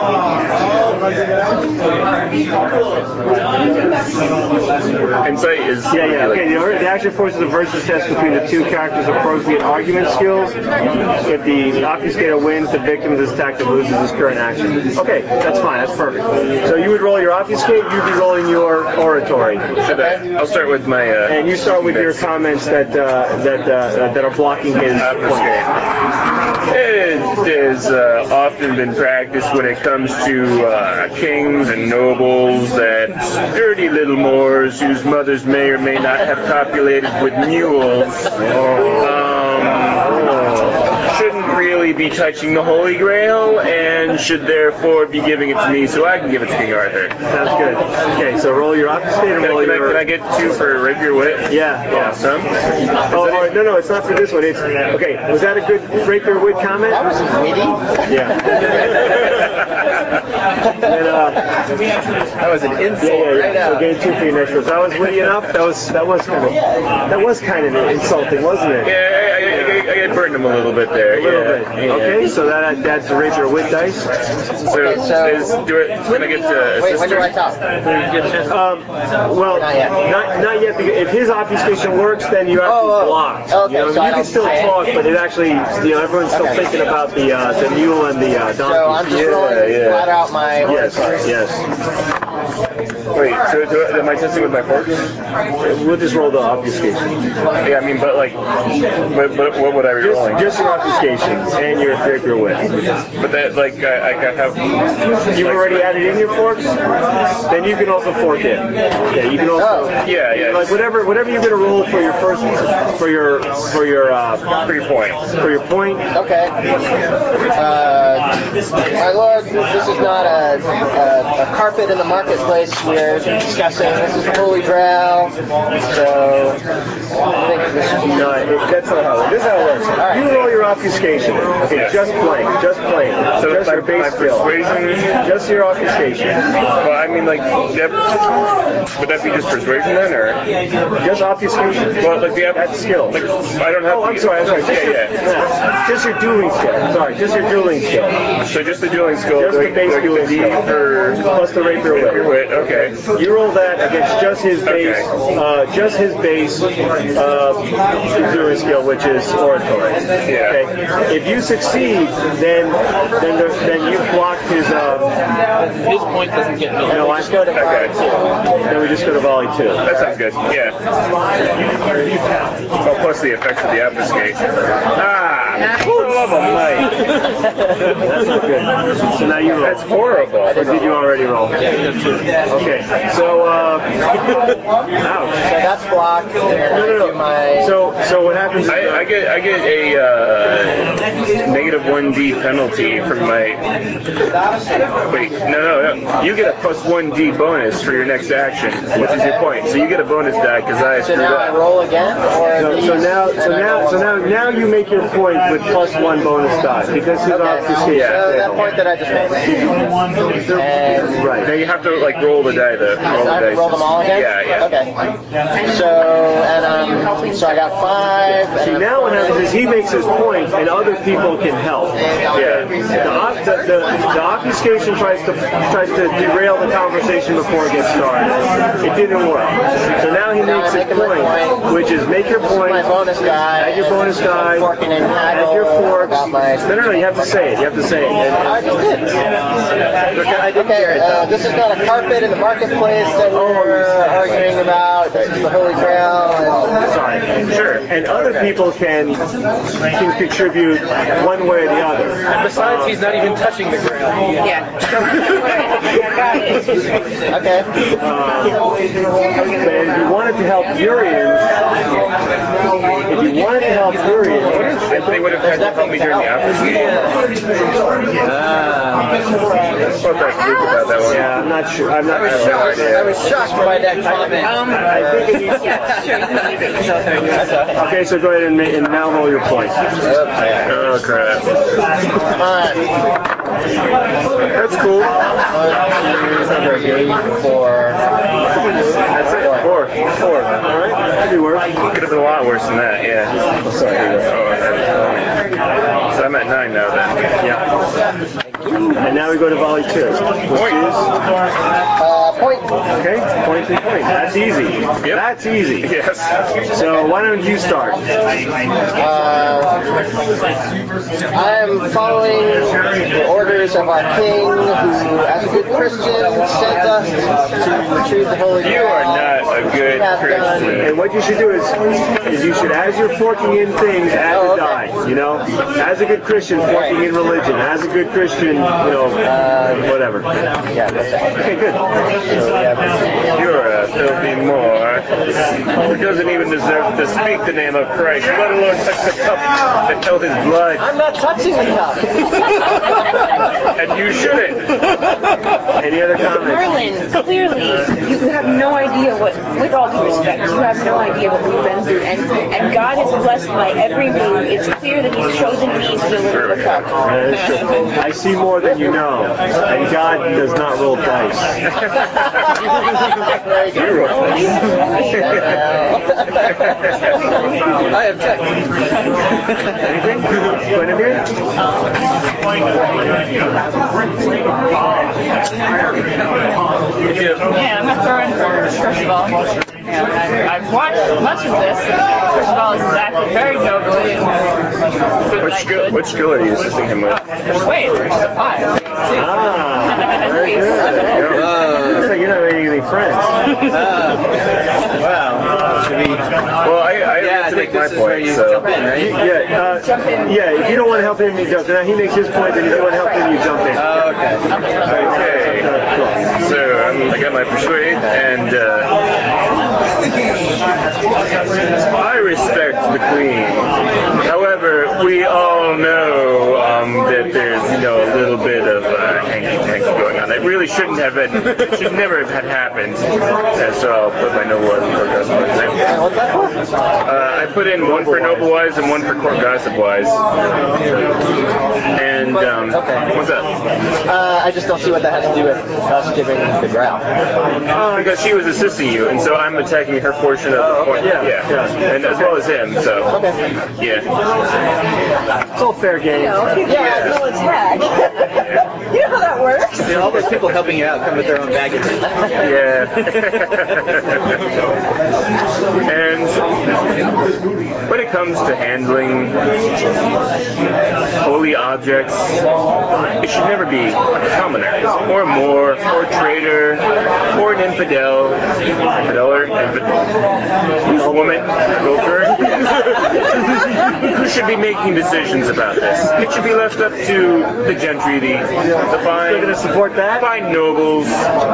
Insight is Yeah. Okay. The action forces a versus test between the two characters' appropriate argument skills. If the obfuscator wins, the victim of this tactic loses his current action. Okay, that's fine. That's perfect. So you would roll your obfuscate. You'd be rolling your oratory. I'll start with my. And you start with your comments that are blocking his point. It has often been practiced when it comes to kings and nobles that dirty little Moors whose mothers may or may not have copulated with mules shouldn't really be touching the Holy Grail and should therefore be giving it to me so I can give it to King Arthur. Sounds good. Okay, so roll your obfuscate and roll your... Can I get 2 for Rapier Wit? Yeah. Awesome. No, it's not for this one. It's okay. Was that a good Rapier Wit comment? That was witty. Yeah. That was an insult. Yeah. Right So out. gain 2 for your next roll. That was witty enough. That was kind of insulting, wasn't it? Yeah, I burned him a little bit there. A little bit. Okay, so that adds the Rapier Wit dice. Can I get Wait, when do I talk? Well, Not yet. Not yet. Because if his obfuscation works, then you actually blocked. Okay, you so I can don't still say talk, but it actually, everyone's still thinking about the mule and the donkey. So I'm just rolling flat out my oratory. Yes. Wait, so am I testing with my forks? We'll just roll the obfuscation. Yeah, I mean, but what would I be rolling? Just your obfuscation and your Rapier Wit. But that, I have... You've already added in your forks? Then you can also fork it. Okay, you can also... Yeah. Like whatever you're going to roll for your first... For your point. For your point. Okay. My lord, this is not a carpet in the marketplace we're discussing. This is the Holy Grail. So, I think this should be... No, that's not how it works. This is how it works. All right. You roll your obfuscation. Okay, just plain. So just your base skill. Persuasion... Just your obfuscation. Well, I mean, would that be just persuasion then, or... Just obfuscation. Well, that's skill. I don't have... I'm sorry. Just your dueling skill. Sorry, just your dueling skill. So just the dueling skill. Just the base dueling skill. Plus the Rapier Wit. Okay. You roll that against just his base, dueling skill, which is oratory. Yeah. Okay. If you succeed, then you blocked his. His point doesn't get me. No, I just go to volley 2. Then we just go to volley 2. That sounds good. Yeah. Oh, plus the effects of the obfuscate. For the love of Mike. That's not good. So now you roll. That's horrible. Or did you already roll? Yeah, you got 2. Okay. So, ouch. So that's blocked. And then I do my... So what happens is... I get a negative 1D penalty from my... Wait, no. You get a plus 1D bonus for your next action, which is your point. So you get a bonus die because I screwed So now up. I roll again? Or So now you make your point with +1 bonus die because his obfuscation So that failed. point that I just made. And Right. Now you have to like roll the die though. Roll the I have to dice. roll them all again? Yeah. Okay. So I got 5. See, now what happens is he makes his point, and other people can help. Yeah. The obfuscation tries to derail the conversation before it gets started. It didn't work. So now he makes his point, which is make your point. My bonus die. Add your bonus die. Forking and Add your forks. about my... No. You have to say it. You have to say it. I just did. Okay, this is not a carpet in the marketplace that we're arguing about. This is the Holy Grail. Sorry. Sure. And other people can contribute one way or the other. And besides, he's not even touching the Grail. Yeah. Got it. Okay. But if you wanted to help Urian, they would have had to help me during the obfuscation. I thought that think about that one. yeah, I'm not sure. I'm not. I have no idea. I was shocked by that comment. I think it needs. Yeah, sure. You can leave it. It's okay. Okay, so go ahead and now roll your point. Oh crap. That's cool. 1, 2, 3, 4. That's it. 4. All right, could be worse. Could have been a lot worse than that. Yeah. Oh, sorry. So I'm at 9 now then. Yeah. And now we go to volley 2, which is Point. okay. Point. That's easy. Yep. That's easy. Yes. So why don't you start? I am following the orders of our king, who, as a good Christian, sent us to retrieve the Holy Grail. You are not a good Christian. And what you should do is you should, as you're forking in things, add the die. You know, as a good Christian, forking in religion. As a good Christian, whatever. Yeah, that's it. Okay, good. You're a filthy Moor who doesn't even deserve to speak the name of Christ, let alone touch the cup that held his blood. I'm not touching the cup. And you shouldn't. Any other comments? Merlin, clearly, you have no idea what, with all due respect, you have no idea what we've been through. And God has blessed my every move. It's clear that He's chosen me to deliver the cup. I see more than you know. And God does not roll dice. Very good. You roll. I object. Anything? Guinevere? Yeah, I'm going to throw in first of all. I've watched much of this. First of all, this is acted very nobly and What skill are you assisting him with? persuade, which is a 5. Very good. Looks like you're not making any friends. Wow. Should we? Well, I have to make my point, so. Jump in, right? Yeah, if you don't want to help him, you jump in. Now he makes his point, and if you want to help him, you jump in. Okay. So I got my persuade, and I respect the queen. However, we all know that there's a little bit of hanky-panky going on. That really shouldn't have been. It should never have happened. And so I'll put my noble wise and court gossip wise in. What's that for? I put in one for noble wise and one for court gossip wise. And what's up? I just don't see what that has to do with us giving the Grail. Because she was assisting you, and so I'm attacking her portion of the point. Yeah. And as well as him, so. Okay. Yeah. It's all fair game. Yeah, no attack. You know how that works. Yeah, all those people helping you out come with their own baggage. Yeah. And when it comes to handling holy objects, it should never be a commoner, or a Moor, or a traitor, or an infidel, woman, adulterer, who should be making decisions about this. It should be left up to the gentry, the fine, You're going to support that? fine nobles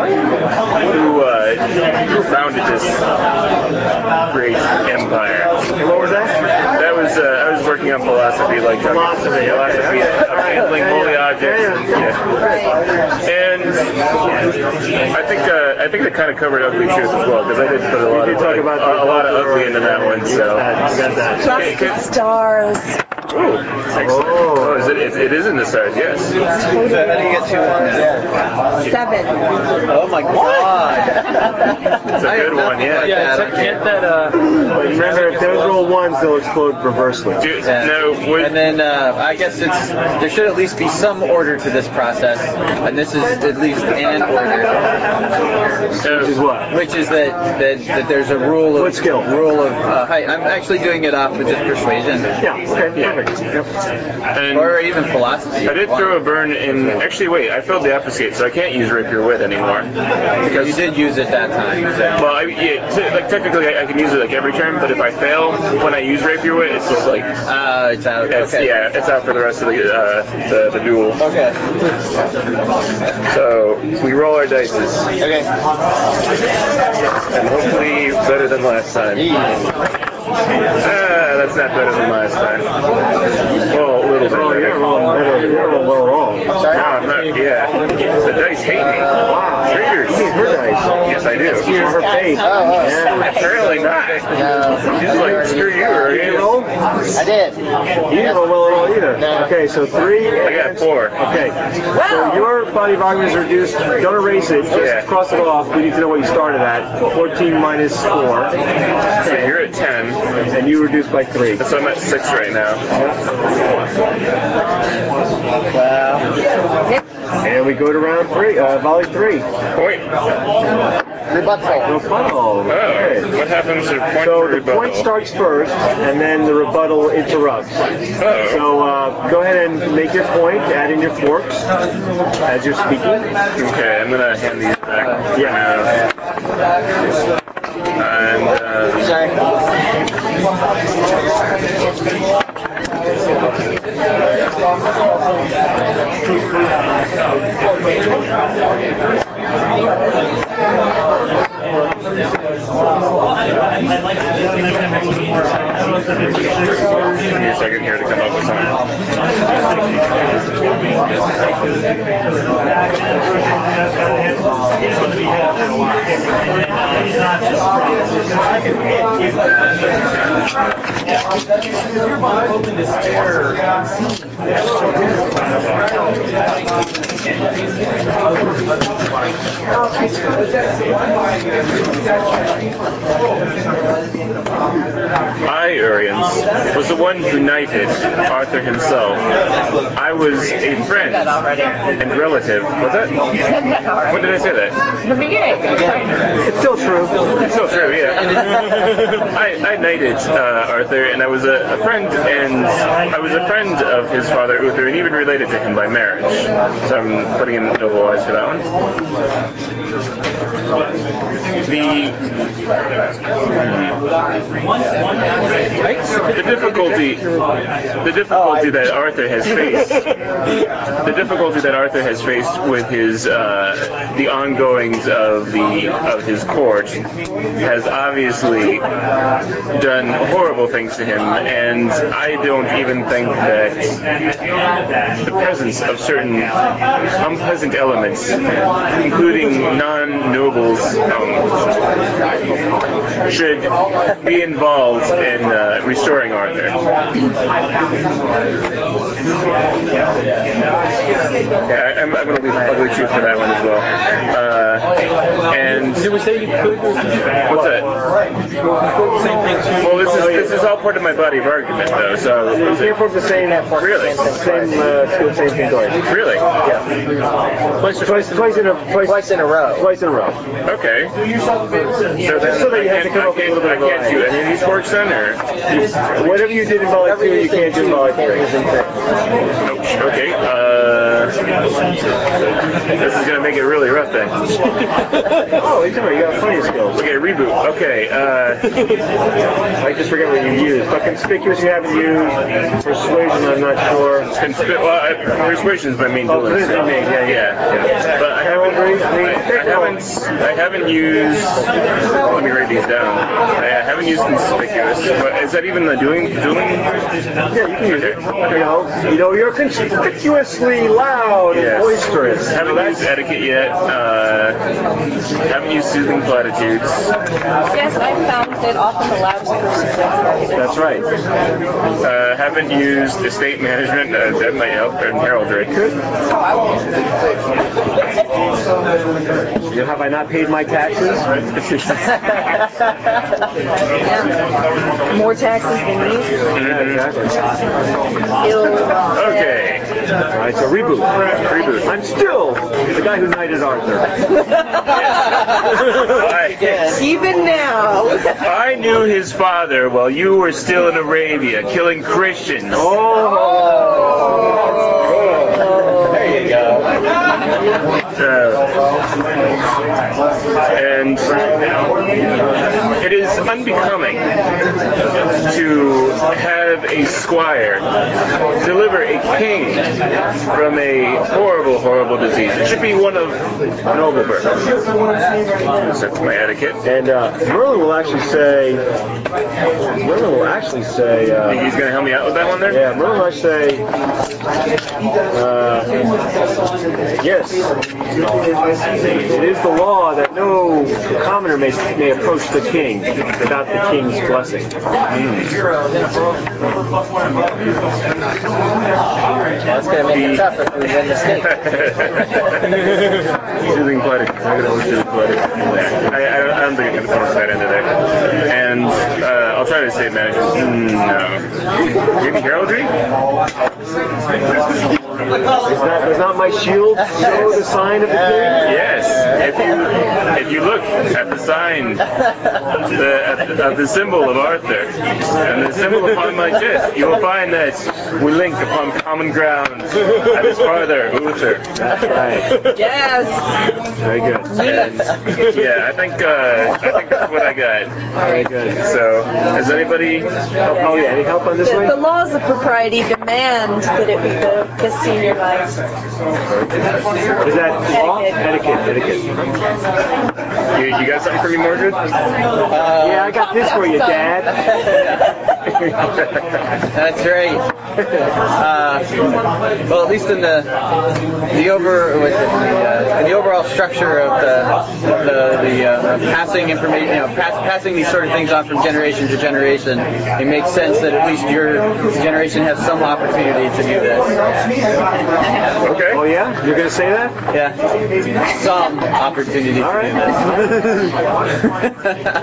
who founded this great empire. And what was that? That was I was working on philosophy, like Philosophy of handling holy objects. And I think they kind of covered ugly truth as well, because I did put a lot of ugly into that one. So I got that. Just the stars. Ooh, excellent. Oh, is it? It is in the stars. Yes. So how do you get 2 1? 7. Oh my god! It's a good one. Yeah. Get that. But remember, if those roll ones, they'll explode reversely. Dude, Yeah. no. And then I guess there should at least be some order to this process, and this is at least an order. Which is what? Which is that there's a rule of What skill? height. I'm actually doing it off with just persuasion. Yeah. Okay. Yeah. Perfect. Yep. And Or even philosophy. I did throw a burn in. Actually, wait. I failed the obfuscate, so I can't use rapier wit anymore. Because You did use it that time. well, technically I can use it like every turn, but if I fail when I use rapier wit, it's just like It's out. Okay. yeah, it's out for the rest of the duel. Okay. So we roll our dices, Okay. and hopefully better than last time. That's not better than last time. Well, a little bit Oh, better. you're rolling better. You're rolling well at all. No, I'm not. Yeah, the dice hate me. Wow. Triggers. You need her dice. Yes, I do. Or her face. Yeah. Apparently not. No. He's like, screw you, or Did you roll? I did. You didn't roll well at all either. No. Okay, so 3. I got 4. Okay. So your body volume is reduced. Don't erase it. Just Yeah. cross it off. We need to know what you started at. 14 minus 4. So you're at 10. And you reduced by 3. So I'm at 6 right now. Wow. And we go to round 3. Volley 3. Point. Rebuttal. Rebuttal. Okay. Oh, what happens to point So to the rebuttal? point starts first, and then the rebuttal interrupts. Oh. So go ahead and make your point. Add in your forks as you're speaking. Okay, I'm gonna hand these back. Yeah. And Sorry. give me a second here to come up with I, Urians, was the one who knighted Arthur himself. I was a friend and relative. What's that? When did I say that? The beginning. It's still true. It's still true, yeah. I knighted Arthur, and I was a friend, and I was a friend of his father Uther, and even related to him by marriage. So I'm putting in noble wise for that one. The difficulty that Arthur has faced, with his the ongoings of his court has obviously done horrible things to him, and I don't even think that the presence of certain unpleasant elements, including non-nobles, should be involved in restoring Arthur. Yeah, I'm going to leave ugly truth for that one as well. And Did we say you could? what's that? Well, this is all part of my body of argument, though. So You can't fork the same. really, Same skill, same thing twice. really, Twice in a row. Twice in a row. okay. So then So that you have to come up with a little bit I of can't do any of these quirks then, or Whatever you did in volley 2, you can't do in volley 3. okay. This is gonna make it really rough then. Oh, you got plenty of skills. Okay, reboot. Okay. I just forget what you used. But conspicuous you haven't used. Persuasion, I'm not sure. Persuasion is my main Oh, dueling this is skill. me. Yeah. But I haven't used. Let me write these down. I haven't used conspicuous. But is that even the dueling? Yeah, you can use it. You know, you're conspicuously loud it's boisterous. Haven't used etiquette yet. Haven't used soothing platitudes. Yes, I found it often the loudest person. That's right. Haven't used estate management. That might help. And heraldry. Have I not paid my taxes? Yeah. More taxes than you. Yeah, exactly. Okay. All right, so reboot. I'm still the guy who knighted Arthur. Even now. I knew his father while you were still in Arabia, killing Christians. There you go. And it is unbecoming to have a squire deliver a king from a horrible, horrible disease. It should be one of noble birth. That's my etiquette. And Merlin will actually say. Think he's going to help me out with that one there? Yeah, Merlin will say. Yes, it is the law that no commoner may approach the king without the king's blessing. That's going to make it tough if we win the state. Soothing platitudes. I'm going to listen to the platitudes. I don't think I'm going to finish that into there. And I'll try to state management. No. Maybe heraldry? Does not my shield show the sign of the king? Yes. If you look at the sign, of the symbol of Arthur, and the symbol upon my chest, you will find that we link upon common ground at his father, Uther. That's right. Yes. Very good. And, yeah, I think that's what I got. Very good. So, has anybody? Any help on this one? The laws of propriety demand that it be the senior knight. Is that law? Etiquette. You got something for me, Mordred? Yeah, I got this for you, Dad. That's right. Well, at least in the overall structure of the passing information, passing these sort of things on from generation to generation, it makes sense that at least your generation has some opportunity to do this. Okay. Oh yeah, you're gonna say that? Yeah, some opportunity to do this.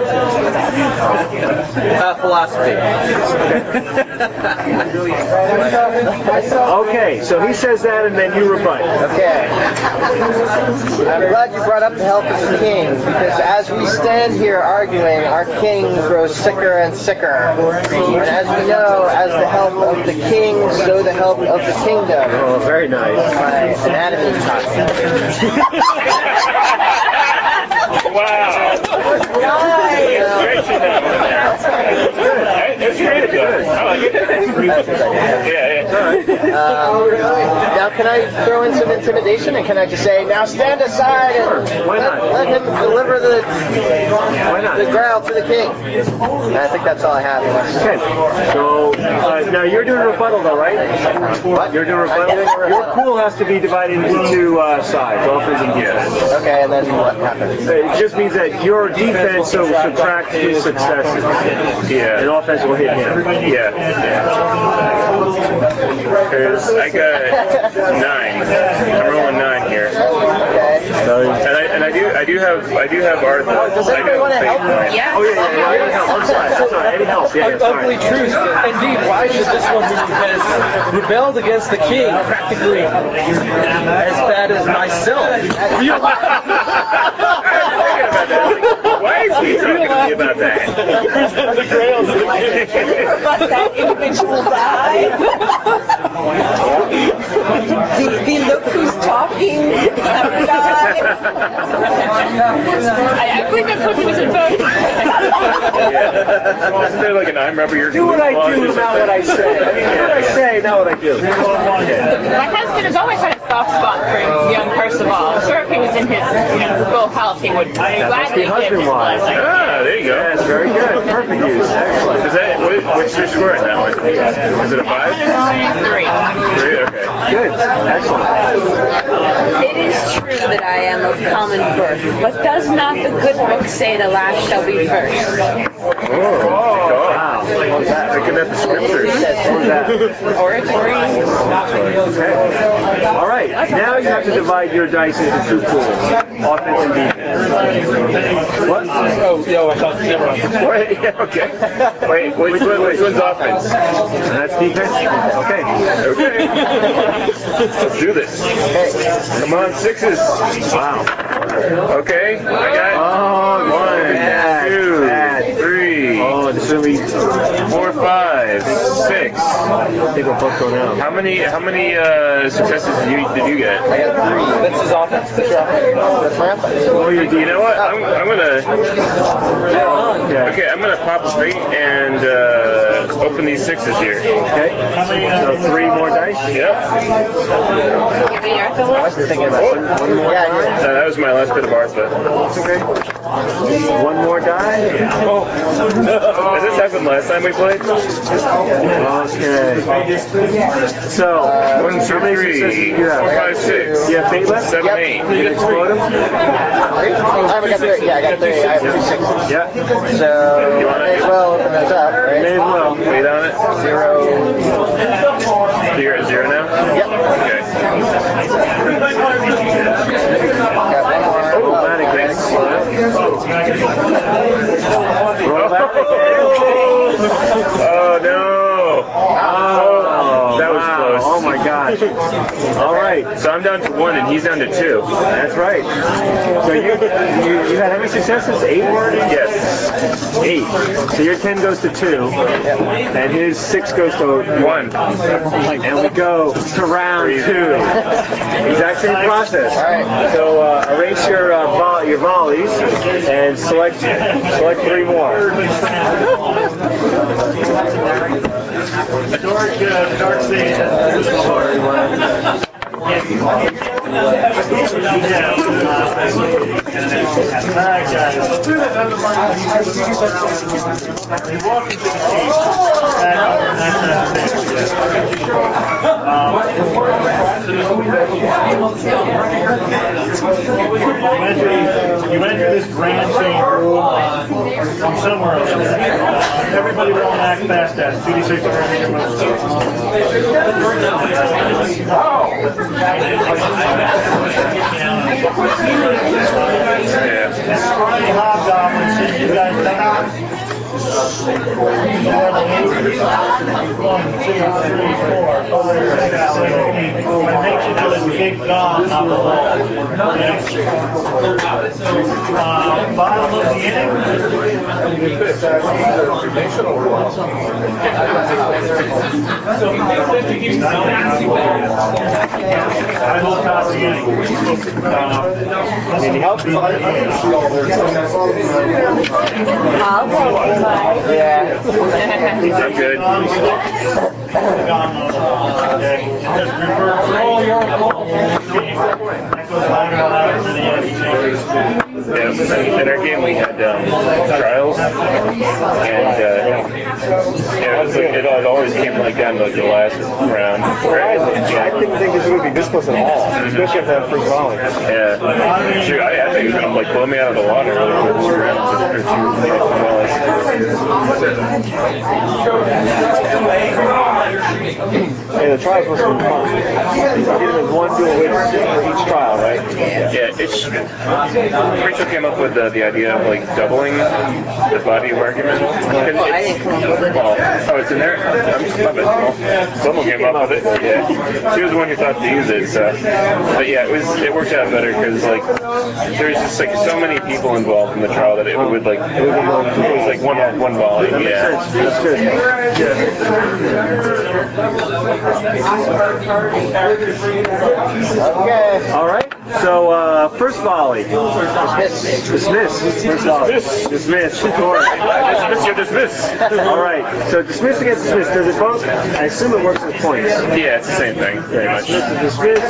Philosophy. Okay, so he says that and then you rebut. Okay. I'm glad you brought up the help of the king, because as we stand here arguing, our king grows sicker and sicker. And as we know, as the help of the king, so the help of the kingdom. Oh, very nice. My anatomy taught me. Wow. That's creative, though. I like it. Yeah. Now, can I throw in some intimidation, and can I just say, now stand aside and let him deliver the growl to the king? And I think that's all I have. Okay, so now you're doing rebuttal though, right? What? You're doing rebuttal? Your pool has to be divided into two sides, offense and defense. Okay, and then what happens? It just means that your defense will subtract his successes. Yeah. And offense will hit him. Yeah. Because I got 9. I'm rolling 9 here. Okay. And I do have Arthur. Does anybody want to help me? Yeah. Oh yeah. Any help? I'm sorry. Any help? Yeah, Ugly truth. Indeed, why should this one who has rebelled against the king practically as bad as myself? Why is he talking to me about that? The grails of the king. But that individual guy. the look who's talking. That guy. I believe that's what he was invoking. Yeah. Isn't there like an I'm rubber your do what I do, not what I say. I mean, do what I say, not what I do. My husband has always had a soft spot for young Percival. I'm sure if he was in his full health, he would That must be gladly give his husband-wise. blessing. Ah, there you go. Yes, very good. Perfect use. Excellent. Is that what's your score in that one? Is it a 5? 3. 3. Okay. Good. Excellent. It is true that I am of common birth, but does not the good book say the last shall be first? Wow. What was that? Looking at the scriptures. What was that? Oratory. Okay. All right. Now you have to divide your dice into two pools, offense and defense. What? Oh, I thought never mind. Wait, yeah, okay. Wait, which one's offense? That's defense? Okay. Okay. Let's do this. Come on, 6s. Wow. Okay, I got Oh, 1, bad. 2, Bad. 3, Oh, it's really... 4, 5, 6. I think we're both going out. How many successes did you get? I got 3. That's his offense. That's your offense. That's my offense. You know what? I'm gonna. Okay. I'm gonna pop straight and open these 6s here. Okay. So 3 more dice? Yep. Give me Arthur I wasn't thinking about it. One more Yeah, I die? did. That was my last bit of Artha. Okay. One more die? Has this happened last time we played? Okay. So, 1, 2, how many 3, successes do you 4, have? 5, 6. You have fate left? 7, Yep. 8. You can explode them? I got 3. Yeah, I got 3. I have 2 6s. Yeah. So, You wanna- may as well open those up, right? May as well. Wait on it. 0. So you're at 0 now? Yep. Okay. Got one more. Automatic explode. Roll back. Oh no! Oh, that was wow. close. Oh my gosh. All right. So I'm down to 1 and he's down to 2. That's right. So you had how many successes? 8? Yes. 8. So your 10 goes to 2, and his 6 goes to 1. and we go to round 2. Exact same process. All right. So erase your volleys and select 3 more. Dark season. Alright guys. You're welcome to the seat. You enter this grand changed room from somewhere else. Everybody roll an act fast test. 2d6 for every move. Hobgoblins, you guys done? 1, 2, 3, 4, 5, 6, 7, 8. It makes you to this big gong on the wall. Okay? Bottom of the inning. I hold top of the inning. Need help? I'll go. Yeah. I'm good. Okay. Just roll your call. That goes louder and louder for the end. Yeah, in our game we had trials, and it always came like down to like the last round. Surprising. I didn't think this would be this close at all, especially after that first volley. Yeah. Shoot, I think it was gonna like blow me out of the water like for 2 rounds or 2 volleys. Hey, the trials must have been fun. You did it as one duel for each trial, right? Yeah, Rachel came up with the idea of like doubling the body of argument. Well, I didn't come up with it. Oh, it's in there? I'm just my bad. Well, someone came up with it. Yeah. She was the one who thought to use it, so. But yeah, it worked out better because like there's just like so many people involved in the trial that it would like it was like one volley. That makes sense. That's good. Okay. All right. So, first volley. Dismiss. First volley. Dismiss. Of course. Dismiss your dismiss. All right. So dismiss against dismiss. Does it both? I assume it works with points. Yeah, it's the same thing, pretty much. Dismiss.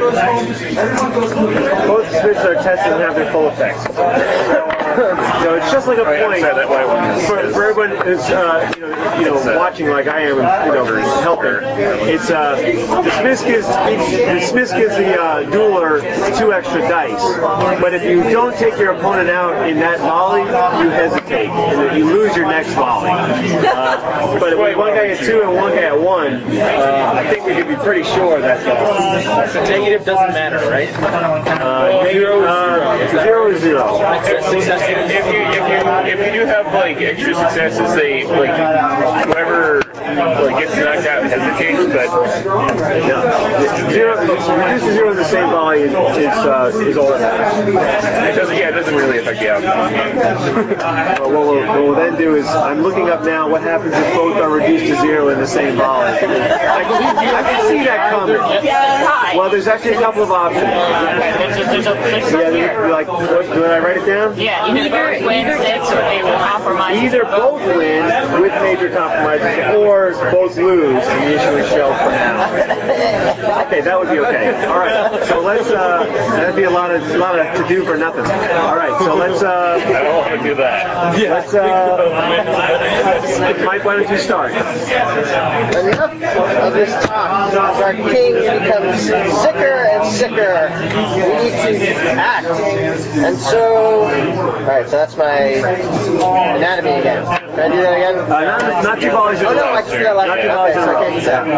Both dismisses are tested and have their full effect. So it's just like a point. Sorry, that white one for everyone who's watching like I am, helping. It's dismiss gives the dueler 2 extra dice. But if you don't take your opponent out in that volley, you hesitate and then you lose your next volley. But with one guy at 2 and one guy at 1, I think we can be pretty sure that So negative doesn't matter, right? 0 is 0. If you do have like extra successes, they like whoever like gets knocked out hesitates, but reduce to 0 in the same volley is all that matters. it doesn't really affect the outcome. What we'll then do is I'm looking up now what happens if both are reduced to 0 in the same volley. I can see that coming. Well, there's actually a couple of options. Do I write it down? Yeah, either win 6 or they will compromise. Either both win with major compromises, or both lose and the issue is shelved for now. Okay, that would be okay. All right, so let's. That'd be a lot of to do for nothing. All right, so let's. I don't want to do that. Let's. Mike, why don't you start? Enough of this talk. Our king becomes sicker and sicker. We need to act. And so, alright, so that's my anatomy again. Can I do that again? Not 2 volleys. Oh no, I can do that last time. Okay, so I can't use that.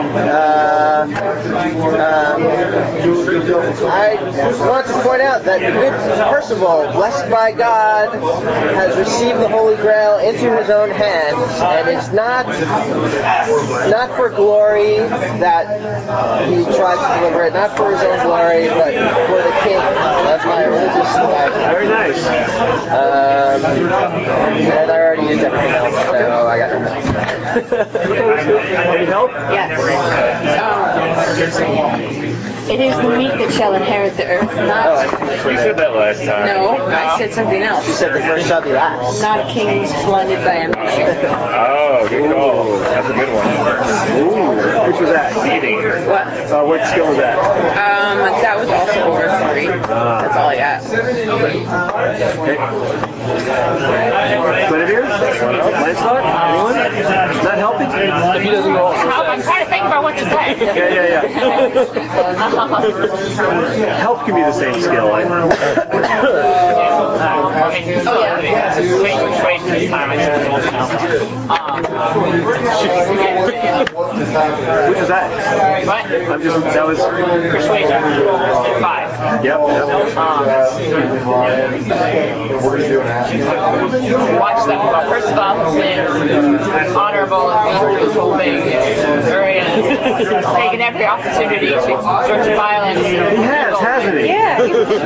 I want to point out that the good Percival, blessed by God, has received the Holy Grail into his own hands, and it's not for glory that he tries to deliver it, not for his own glory, but for the king. That's my religious life. Very nice. And I already used everything else, so I got nothing. Any help? Yes. It is the meek that shall inherit the earth, not... You said that last time. No, I said something else. She said the first shall be last. Not kings blinded by ambition. Oh, good call. That's a good one. Ooh, which was that? Eating. What? What skill was that? That was also over 3. That's all I got. Guinevere? Lancelot? Anyone? Not helping? If he doesn't roll. I'm trying to think about what to say. Yeah. Help can be the same skill. Take persuasion this time. Which was that? What? That was Persuasion. 5. Yep. Watch that. Well, first of all, has been honorable and been through this whole thing. Very taken every opportunity to resort to violence. He has, hasn't he? Yeah.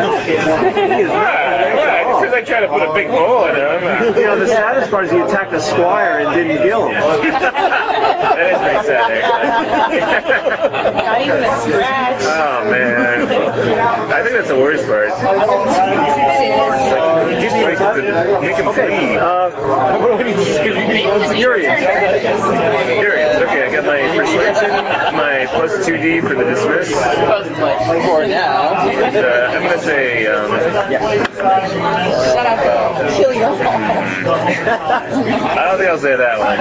Because I tried to put a big hole in him. The saddest part is he attacked a squire and didn't kill him. That is pretty sad, actually. Not even a scratch. Oh, man. I think that's the worst part. You didn't even make him flee. What do I need to do? Furious. Okay, I got my persuasion, my plus 2D for the dismiss. Supposedly. For now. And, I'm going to say, Shut up. Kill your wall. I don't think I'll say that one.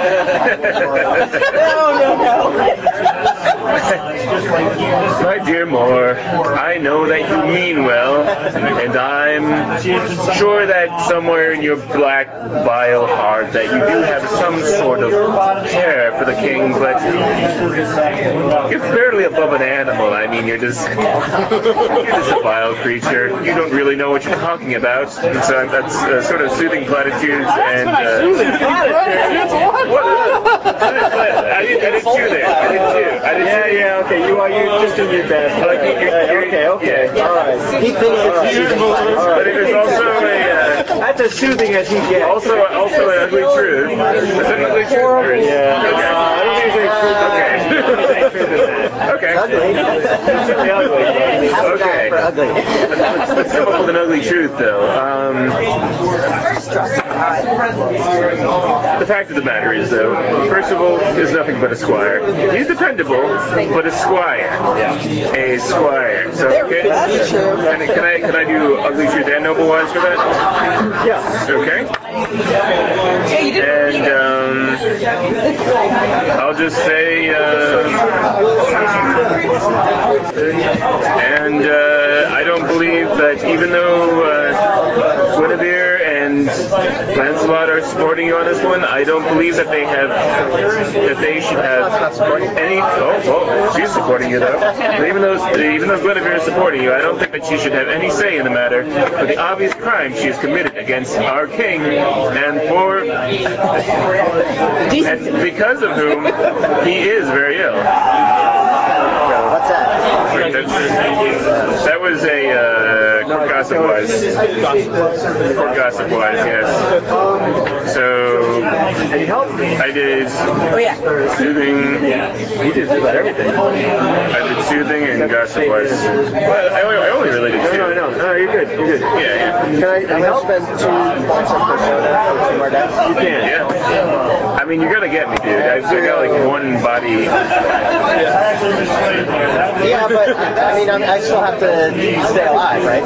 No. My dear Moore, I know that you mean well, and I'm sure that somewhere in your black, vile heart that you do have some sort of care for the king, but you're barely above an animal. I mean, you're just a vile creature. You don't really know what you're talking about. And so that's sort of soothing platitudes and... Soothing platitudes? What? I did two there. Yeah, okay. You just doing your best. Okay. All right. He thinks it's soothing. But there's also That's as soothing as he gets. also an ugly truth. There's an ugly truth. Yeah. I don't Okay. Ugly. Okay. For ugly. Let's come up with an ugly truth, though. The fact of the matter is, though, Percival is nothing but a squire. He's dependable, but a squire. A squire. So, okay. That's true. Can I do ugly truth and noble wise for that? Yeah. Okay. And I'll just say, I don't believe that even though Guinevere and Lancelot are supporting you on this one, I don't believe that they should have any. Oh, well, she's supporting you though. But even though Guinevere is supporting you, I don't think that she should have any say in the matter for the obvious crime she has committed against our king, and because of whom he is very ill. What's that? That was a court gossip wise. Court gossip wise, yes. So Any help? I did soothing. You did about everything. I did soothing and gossip wise. Well, I only really did two. No, you're good. You're good. Yeah. Can I spend 2 points on Persona for 2 more dice? You can. Yeah. I mean, you're gonna get me, dude. I got like one body. Yeah, but I mean, I still have to stay alive, right?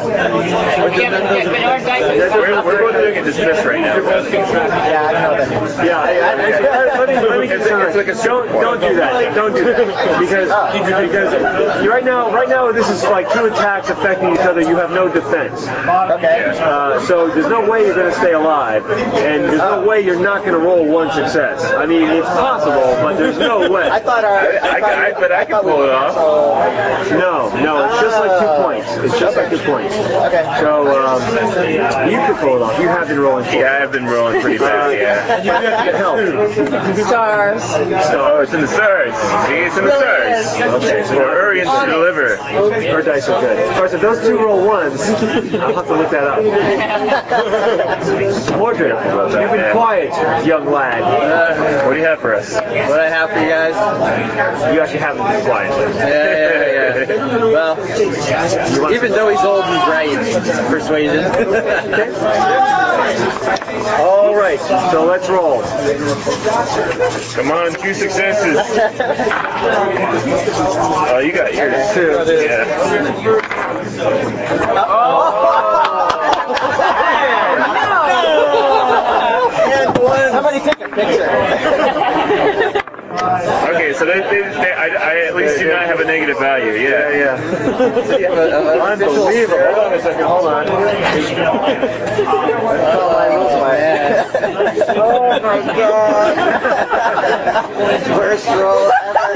We're both doing a dismiss right now. Yeah, I know that. Yeah, let me It's like a don't do that. Don't do that because right now this is like 2 attacks affecting each other. You have no defense. Okay. So there's no way you're going to stay alive, and there's no way you're not going to roll 1 success. I mean, it's possible, but there's no way. I thought I can pull it off. No, it's just like 2 points. It's just like 2 points. Okay. So you can pull it off. You have been rolling. Yeah, I've been rolling pretty bad. Yeah. You have to get help. Stars. Oh, it's in the stars. See, it's in the stars. Okay, so For Urian to deliver. her dice are good. Of course, if those 2 roll 1s, I'll have to look that up. Mordred, you've been quiet, young lad. What do you have for us? What I have for you guys? You actually haven't been quiet. Yeah. Well, even though he's old, he's right. Persuasion. All right, so let's roll. Come on, 2 successes. Oh, you got yours. 2. Yeah. Somebody take a picture. Okay, so I at least do not have a negative value. Yeah. Unbelievable. Hold on a second. Hold on. Oh my god. Worst roll ever.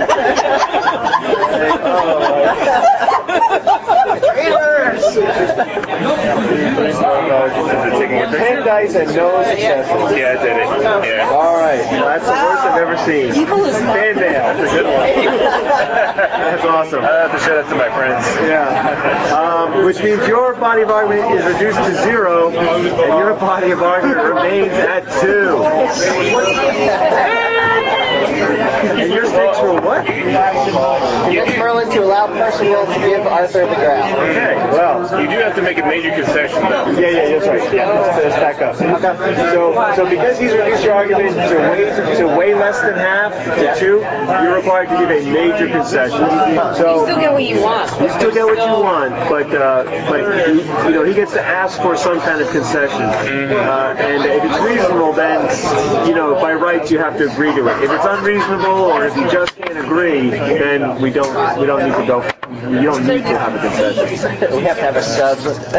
Traitors! Taking a 10 picture? dice and no successes. Yeah, I did it. Yeah. All right, that's the worst I've ever seen. Fan mail. That's a good one. That's awesome. I have to show that to my friends. Yeah. Which means your body of argument is reduced to 0, and your body of argument remains at 2. And your stakes were what? Convince Merlin to allow Percival to give Arthur the Grail. Okay, well. You do have to make a major concession, though. Yeah, that's right. Yeah, let's back up. Okay. So because he's reduced your argument to way less than half, to 2, you're required to give a major concession. So You still get what you want. you still get what you want, but he gets to ask for some kind of concession. And if it's reasonable, then by rights you have to agree to it. If it's unreasonable, or if you just can't agree, then we don't need to go. You don't need to have a concession. We have to have a sub.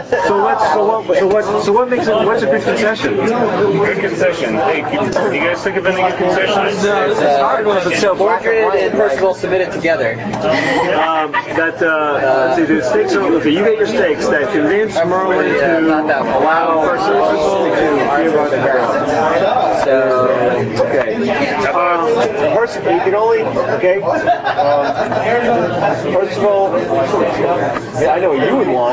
What's a good concession? Good concession. Hey, you guys think of any good concessions? It's hard when it's so black and Mordred white. and Percival submitted together. Let's see, the stakes are, okay, you get your stakes that convince Merlin to not that one. allow Percival to give us the ground. So, Okay. You can only, okay. Percival So, I know what you would want.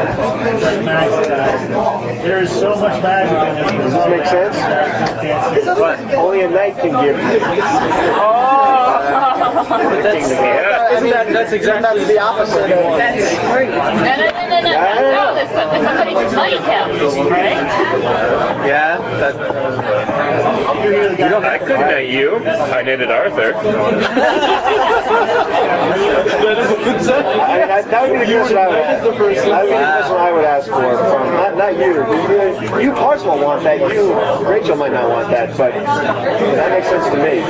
There is so much magic in this. Does this make sense? But only a knight can give the king the game. That's exactly the opposite. That's great. No. There's somebody to knight him, right? Yeah. I could knight you. I knighted Arthur. That is a concession. That would be the concession I would ask. That would be the concession I would ask for from not you. You Parzival want that. You Rachel might not want that, but that makes sense to me.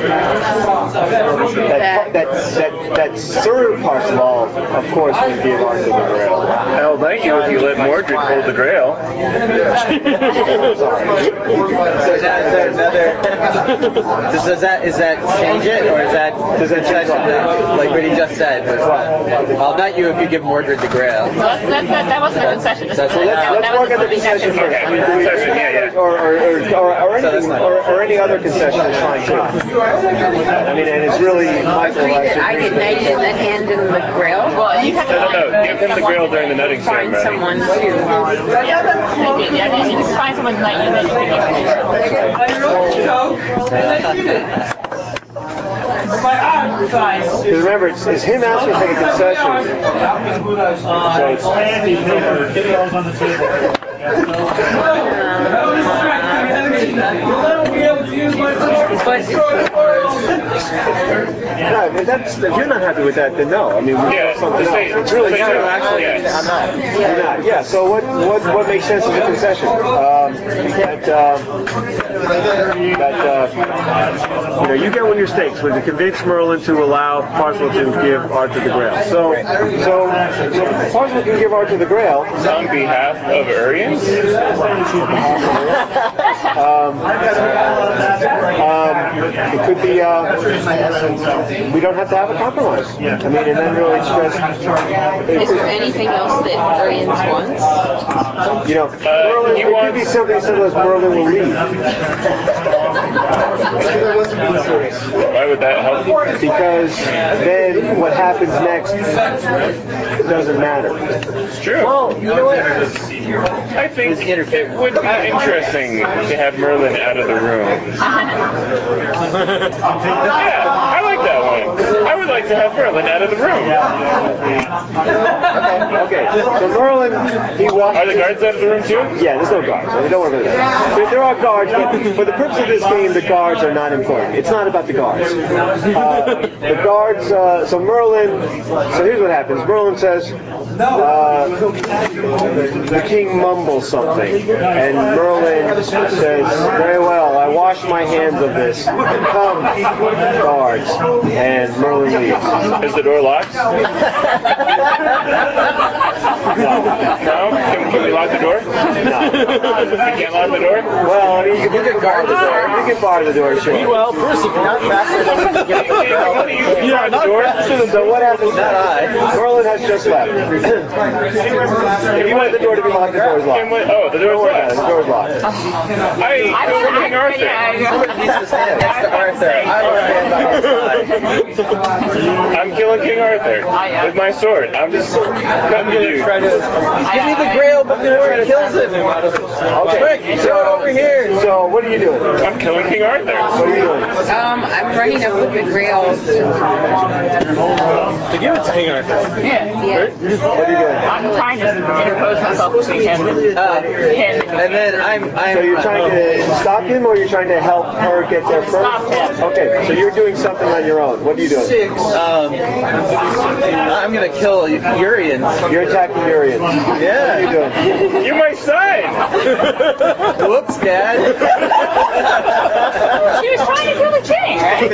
That Sir Parzival, of course, would give Arthur the Grail. I'll knight you if you let Mordred hold the Grail. Sorry. So now is there another? Does that change it, or is that like what he just said? Was I'll knight you if you give Mordred the Grail. That wasn't a concession. Let's work at the concession first. Okay, concession, yeah. Or any other concession is fine too. I mean, and it's really Michael Agree has that to I agree get to knighted and then hand him the grail. Well, you have to No. Give him the Grail during the nutting Find ceremony. someone to. Yeah, you just find someone to knight you and then you can give them Because remember, it's him asking for the concession. So it's Andy Miller goes on the table. no, if you're not happy with that, then no. I mean, we Yeah, something else. say- It's really say true. no, actually, yes. I'm not. You're not. Yeah. So what makes sense as a concession? You get one of your stakes was to convince Merlin to allow Parzival to give Arthur the Grail. So Parzival can give Arthur the Grail On behalf of Urian? It could be. We don't have to have a compromise. I mean, and then really it's just. Is there anything else that Arians wants? Merlin. It could be something as simple as Merlin will leave. Why would that help? Because then what happens next doesn't matter. It's true. Well, you know what? I think it would be interesting to have Merlin out of the room. Yeah, I like that one. I would like to have Merlin out of the room. Okay. So Merlin, he walks. Are the guards out of the room too? Yeah, there's no guards. I mean, don't worry about that. There are guards, but for the purpose of this game, the guards are not important. It's not about the guards. The guards. So Merlin. So here's what happens. Merlin says. The king mumbles something, and Merlin says, "Very well, I wash my hands of this. Come, guards." And Merlin leaves. Is the door locked? No. No? Can we lock the door? No. We can't lock the door? Well, I mean, you can guard the door. You can bar the door, sure. Well, first of all, Not faster than we can get the grail. yeah, not faster than So what happens? Merlin has just left. If you want the door to be locked, the door is locked. The door's locked. The door is locked. I kill King Arthur. Somebody needs to stand next to Arthur. I will stand by his side. I'm killing King Arthur with my sword. I'm just cutting the dude. Give me the Grail before he kills him. Okay. Quick, throw it over here. So what are you doing? I'm killing King Arthur. What are you doing? I'm running up with the grail. to give it to King Arthur. Yeah. What are you doing? I'm trying to interpose myself between him and him. And then So you're trying to stop him, or you're trying to help her get there first? Stop him. Okay, so you're doing something on your own. What are you doing? I'm gonna kill Urian. You're attacking Urian. Yeah. What are you doing? You're my son. Whoops, Dad. She was trying to kill the king, right?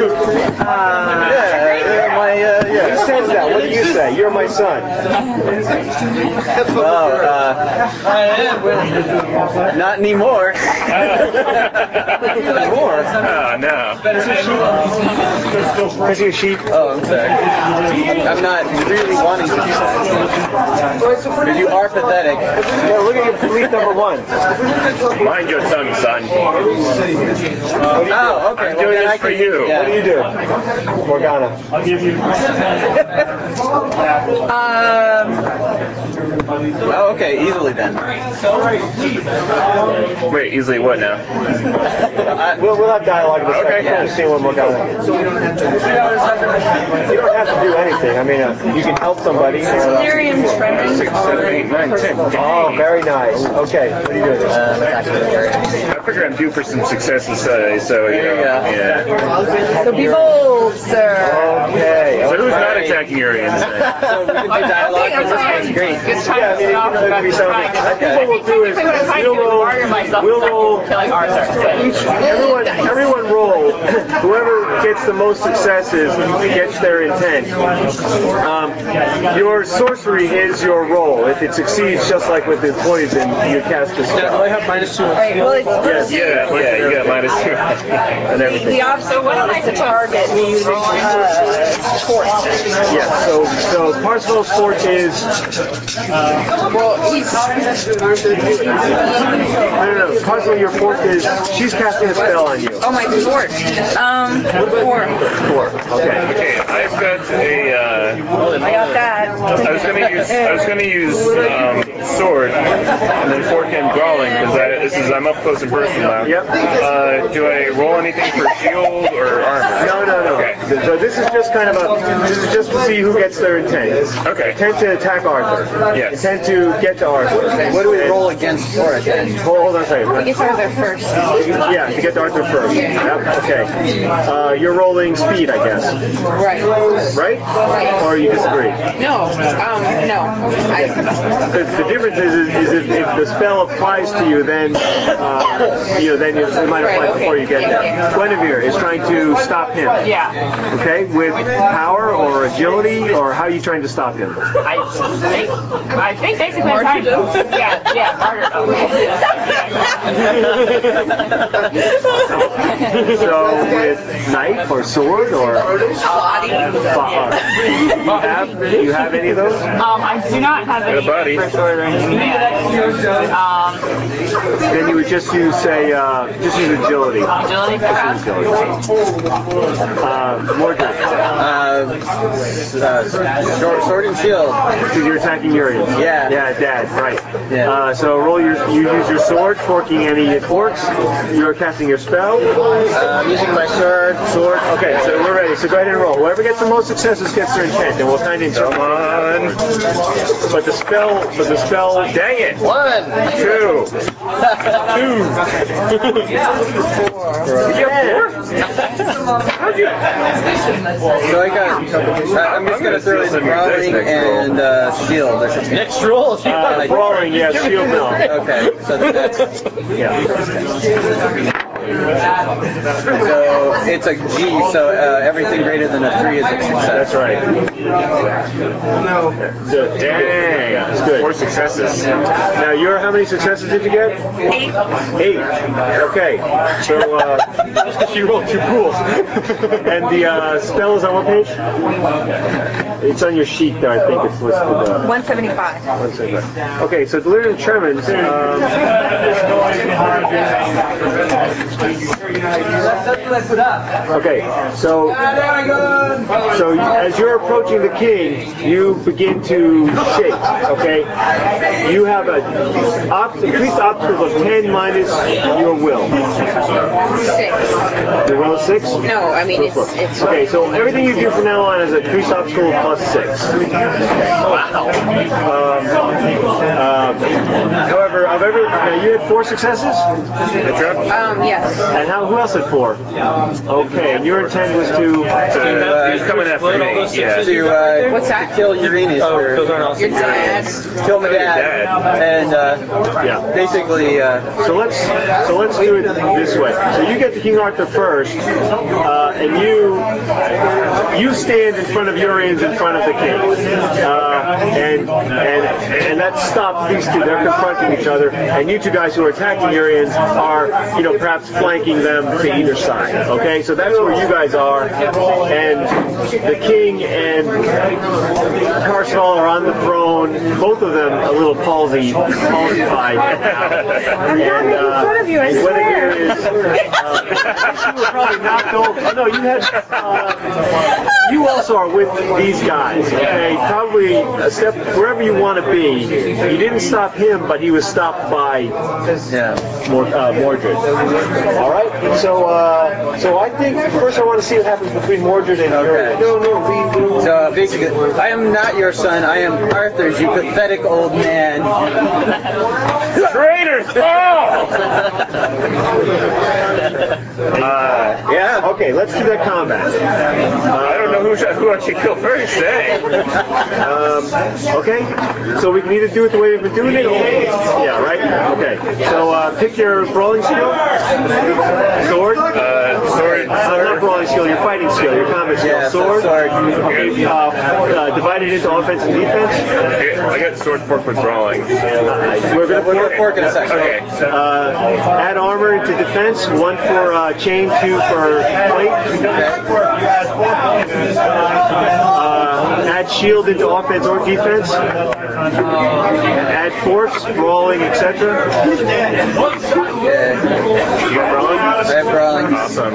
He says that. What do you say? You're my son. Well, not anymore. Anymore? Oh, no. Can I see a sheep? Oh, I'm sorry. I'm not really wanting to do that. Because you are pathetic. Yeah, look at your leaf number 1. Mind your tongue, son. Oh, okay. I'm doing this for you. What do you do, Morgana? I'll give you. Oh, okay. Easily then. Wait, easily what now? We'll have dialogue in a second. Okay. Yeah. See what Morgana is. You don't have to do anything. I mean, you can help somebody. Delirium tremens. 6, 7, 8, 9, 10. Oh, very nice. Okay, what are you doing? I figure I'm due for some successes today, so you know. Yeah. So be bold, sir. Okay. So who's not attacking Urians then? So we can do dialogue. Okay, I'm sorry. Great. Good time Yeah, I to mean, stop. it can be something. I think what we'll do is Technically, what I'm trying to do is martyr myself we'll roll. killing Arthur. Everyone roll. Whoever gets the most successes gets their intent. Your sorcery is your roll. If it succeeds, just like with the poison, you cast the Now, do spell. I have -2 on Right, well, it's Yeah, you got -2. And everything. the opposite What am I to target using force. Yeah. So Parsifal's fort is. Well, he's No. Parsifal, your fort is. She's casting a spell on you. oh my fort. 4. 4. Okay. Okay, I've got a. I got that. I was gonna use sword and then forehand brawling because I'm up close and personal now. Yep. Do I roll anything for shield or armor? No. Okay. So this is just kind of this is just to see who gets their intent. Okay. Intent to attack Arthur. Yes. Intent to get to Arthur. What do we roll against for it then? Hold on a second. He gets Arthur first. Yeah, to get to Arthur first. Yep. Okay. You're rolling speed, I guess. Right. Right? Or you disagree? No. No. The difference is if the spell applies to you, then then it might apply before you get there. Guinevere is trying to stop him. Yeah. Okay, with power or agility, or how are you trying to stop him? I think basically I'm trying to. Yeah, martyrdom. So with knife or sword or Body. you have any of those? I do not have any buddy. for sword or anything yet. Then you would just use just use agility. Agility for that? Mordred. Sword and shield. Because you're attacking Urians. Yeah. Yeah, Dad, right. Yeah. So roll you use your sword, forking any forks. You're casting your spell. I'm using my sword. Okay, so we're ready. So go ahead and roll. Whoever gets the most successes gets their intent, and we'll kind of interpret. Come on. But the spell. Dang it. 1. 2. 2. So I'm just going to throw in brawling and shield or something. Next roll. Brawling, yeah, shield no. Okay, so that's Yeah. so it's a G. So everything greater than a 3 is a success. That's right. Dang. That's good. 4 successes. Now, how many successes did you get? 8. Okay. So, you rolled 2 pools. And the spell is on what page? It's on your sheet there, I think it's listed. 175. 175. Okay, so Delirium Tremens. Okay, so as you're approaching the king, you begin to shake. Okay, you have a increased obstacle of 10 minus your will. 6. Your will is 6? No, I mean it's Okay, so everything you do from now on is a increased obstacle plus 6. Wow. However, now you had 4 successes. yes. And who else had 4? Okay, and your intent was to He's coming after me. Yeah. What's that? To kill Uranus. Those aren't also Your dad. Kill my dad. And basically. So let's do it this way. So you get to King Arthur first, and you stand in front of Urians in front of the king, and that stops these two. They're confronting each other, and you two guys who are attacking Urians are, perhaps flanking them to either side. Okay, so that's where you guys are, and the king and Tarsval are on the throne. Both of them a little palsied now. I'm not making fun of you, I What swear. it is, you were probably knocked over. Oh no, you had. You also are with these guys. Okay, probably a step wherever you want to be. You didn't stop him, but he was stopped by Mordred. All right. So I think first I want to see what happens between Mordred and Urian. So basically, I am not your son. I am Arthur's, you pathetic old man. Traitors! Oh! Yeah. Okay, let's do that combat. I don't know who I should kill first, eh? Okay, so we can either do it the way we've been doing it, or right. Okay, so pick your brawling skill, sword. Sword. Not brawling skill, your fighting skill, your combat skill. Yeah, sword. sword. Okay, divided into offense and defense. I got sword fork with brawling. We're gonna Fork in a second. Okay. add armor into defense. 1 for chain, 2 for plate. Add shield into offense or defense. Add force, brawling, etc. You got brawling? I have brawling. Awesome.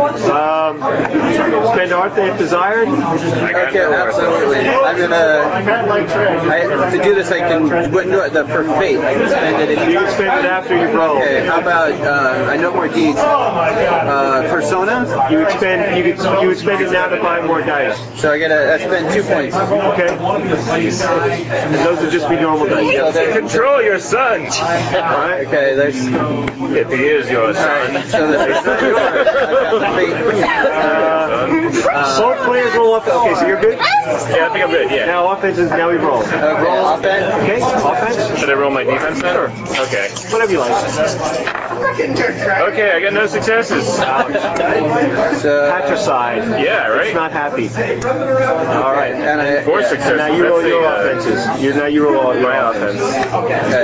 Spend Arthur if desired. I got Okay, no absolutely. I'm gonna. To do this, I can. Wouldn't do it for fate. I can spend it. You can spend it after you brawl. Okay. How about I know more deeds. Persona. You would spend it now to buy more dice. So I gotta spend 2 points. Okay. And those would just be normal dice. So there's. Control your son! Alright. Okay. There's. If he is your son. Alright. So there's yours. I've got the fate. Both players roll up. Okay, so you're good? Yeah, I think I'm good, yeah. Now offense is now we roll. Okay. Offense. Okay, offense? Should I roll my defense then? Sure. Okay. Whatever you like. Okay, I got no successes. So. Patricide. Yeah, right? It's not happy. Alright. And I. 4 successes. Now you roll That's your a, offenses. Now you roll all your my offense. Okay.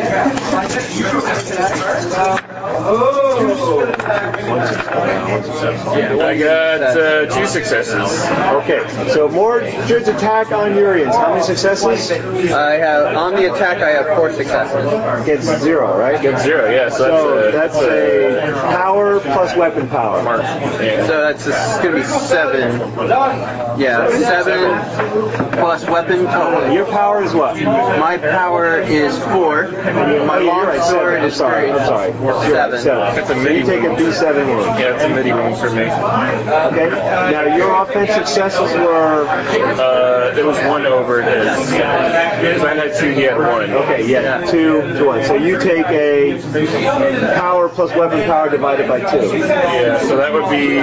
I got 2 successes. Okay, so Mordred's attack on Urian's. How many successes? I have on the attack. I have 4 successes. Against 0, right? Against 0, yeah. So that's a power plus weapon power. Yeah. So that's gonna be 7. Yeah, 7 plus weapon total. Your power is what? My power is 4. My long sword is 3. I'm sorry. You're right, 7. That's a So midi you take a wound. D7 wound. Yeah, it's a midi wound for me. Okay. Now your offense successes were. It was 1 over his. So I had 2, he had 1. Okay, yeah, 2 to 1. So you take a power plus weapon power divided by 2. Yeah, so that would be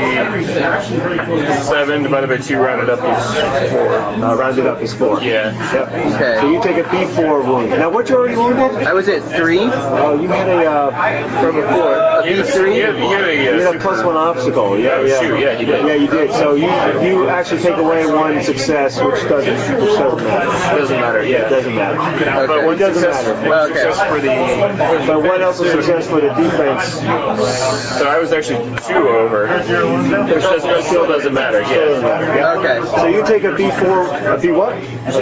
7 divided by 2 rounded up is 4. Rounded up is 4. Yeah. Yep. Okay. So you take a B4 wound. Now what you already wounded? I was at 3 Oh, you had a from before. A He had B3. a you had a plus 1 obstacle. Yeah, Oh, yeah. shoot, yeah, he did. Yeah, you did. So you actually take away 1 success, which doesn't matter. Doesn't matter, It yeah. doesn't matter. But It one doesn't success, matter. one Okay. success for the. But what else is success for the defense? So I was actually 2 over, which still doesn't matter. Yeah. Okay. So you take a B4, a B what? A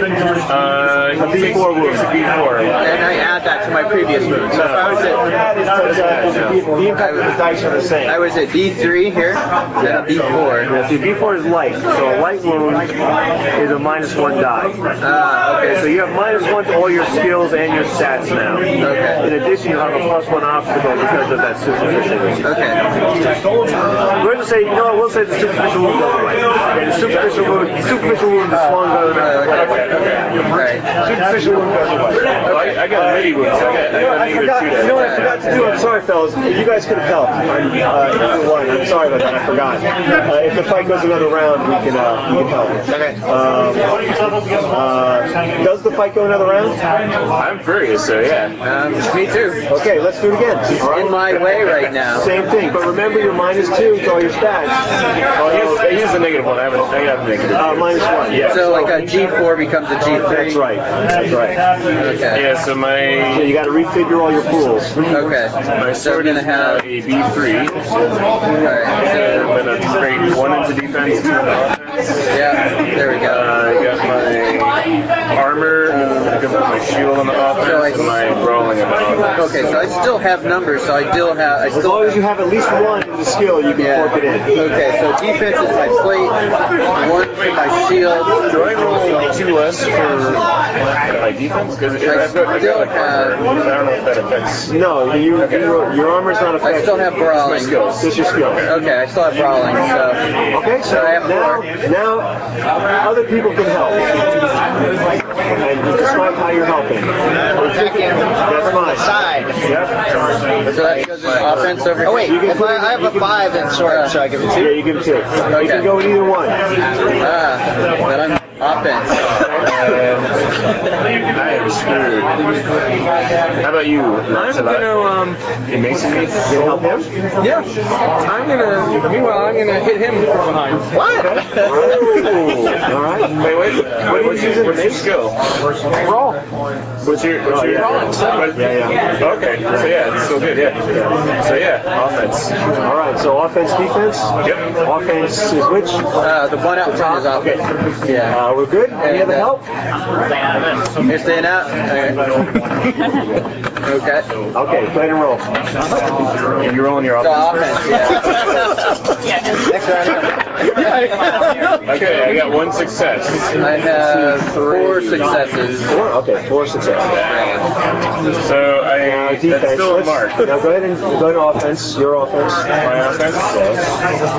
B4 wound. It's a B4. And I add that to my previous wound. So if I was at. The impact of the dice are the same. I was at B3 here. And a B4. Yeah, see, B4 is light, so a light wound is a -1 die. Okay. So you have -1 to all your skills and your stats now. Okay. In addition, you have a +1 obstacle because of that superficial wound. Okay. We're going to say, we'll say the superficial wound goes away. Okay, the superficial wound is longer than Okay. Right. superficial wound goes away. Well, I got a midi wound, so I got I forgot. -2 You know what I forgot to do? I'm sorry, fellas. You guys could have helped. Either one. I'm sorry about that. I forgot. If the fight goes another round, we can help. Okay. Does the fight go another round? I'm furious, so yeah. Me too. Okay, let's do it again. All right. In my way right now. Same thing, but remember your -2 to all your stats. Well, he's the negative one. I have a negative. -1. Yeah. So like a G4 becomes a G3. That's right. That's right. Okay. Yeah, so So my. you got to refigure all your pools. Okay. My sword is now a B3. Alright, And I'm going to trade 1 into defense, 2 into offense. yeah, there we go. I got my armor, I can put my shield on the offense, and my brawling on the offense. Okay, so I still have numbers, so I still have... As long as you have at least 1 in the skill, you can fork it in. Okay, so defense is my plate, 1 for my shield. Do I roll 2 less for my defense? Because I've got like armor. I don't know if that affects... No, your armor's not affected. I still have brawling. It's my skills. Just your skills. Okay, I still have brawling, so... Okay, so I have now other people can help. And describe how you're helping. That's fine. Side. Yep. So that goes in offense over here? Oh wait, if I have a 5 in sword, so I give it 2? Yeah, you give 2. You can go with either one. Then I'm offense. I am screwed. How about you, Lancelot? I'm You mason me? You can help him? yeah, I'm gonna hit him from behind. What? All right. Wait, what's your skill? Brawl. What's your Brawling, so. Yeah. Okay, so yeah, it's still good, yeah. So yeah, offense. All right, so offense, defense? Yep. Offense is which? The one out front is offense. Okay. Yeah. We're good? Any other help? You're staying out? Okay. Okay, go ahead and roll. You're rolling your So offense. offense, yeah. Next round. Okay, I got 1 success. I have 4 successes. 4? Okay, 4 successes. So Now defense. that's still a mark. Now go ahead and go to offense. Your offense. My offense? Yes.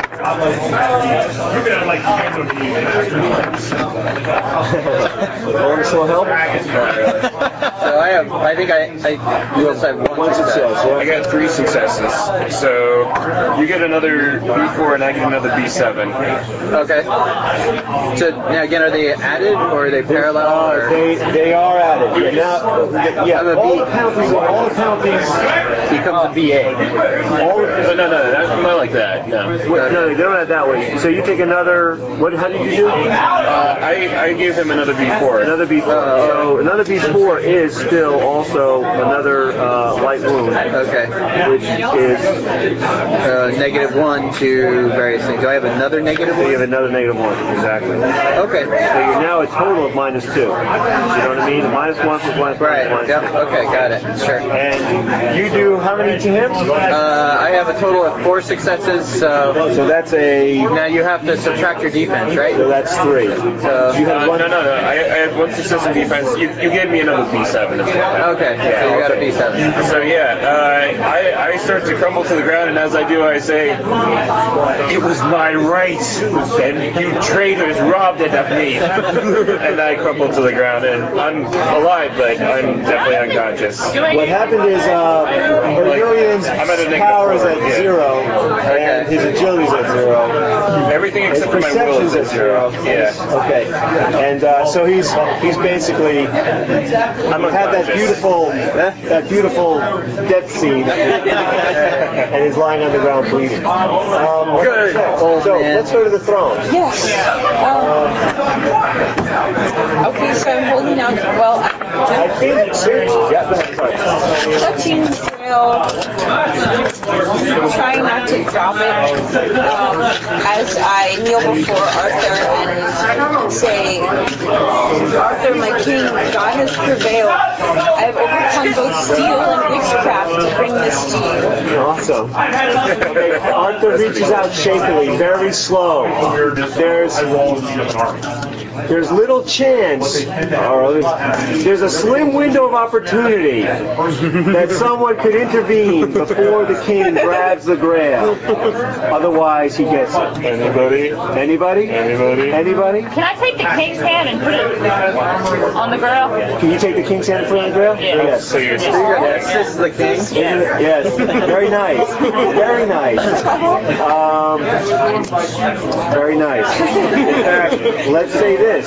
Want some help? So I think I just have 1 success. Yeah. I got 3 successes. So you get another B4 and I get another B7. Okay. So now again, are they added or are they parallel? Or? They are added. Yeah. Now, all the penalties becomes a VA. No, not like that. No. No, they don't add that way. So you take another. How did you do? I gave him another B4. Another B4. So another B4 is still also another light wound. Okay. Which is -1 to various things. Do I have another -1? you have another -1. Exactly. Okay. So you're now a total of -2. You know what I mean? -1 plus 1 plus Right. -1. Yep. Okay. Got it. Sure. And you do how many to him? I have a total of 4 successes. So that's a. Now you have to subtract your defense, right? So that's 3. So you had one. No. I had 1 success in defense. You gave me another B7 as well. Okay. Yeah, So you got a B7. So yeah, I start to crumble to the ground, and as I do, I say, "It was my right, and you traitors robbed it of me." And I crumple to the ground, and I'm alive, but I'm definitely unconscious. What happened is Barbarian's power is at 0, and his agility's at 0. Everything except for my will is at 0. Yeah. Okay. And so he's basically had that beautiful death scene, and he's lying on the ground bleeding. Good. So let's go to the throne. Yes. Okay, so I'm holding out. Well, I think. Yeah. Go ahead. Sorry. touching Grail, trying not to drop it as I kneel before Arthur and say, Arthur, my king, God has prevailed. I have overcome both steel and witchcraft to bring this to you. Awesome. Okay, Arthur reaches out shakily, very slow. There's little chance, or there's a slim window of opportunity that someone could intervene before the king grabs the grail. Otherwise, he gets it. Anybody? Can I take the king's hand and put it on the grail? Can you take the king's hand and put it on the grail? Yeah. Yes. So you're This is the king. Yes. Very nice. Very nice. Very nice. In fact, let's say this.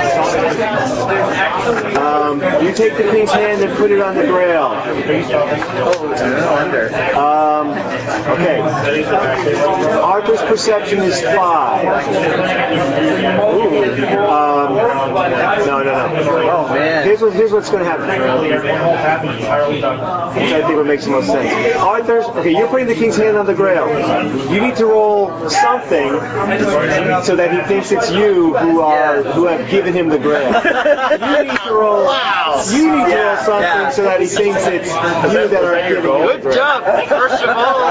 You take the king's hand and put it on the grail. Oh, no wonder. Okay. Arthur's perception is 5. No. Oh man. Here's what's going to happen. I'm trying to think what makes the most sense. You're putting the king's hand on the grail. You need to roll something so that he thinks it's you who have given him the grail. You need to roll. Wow. You need to roll something so that he thinks it's you that are giving him the grail. Good job. First of all.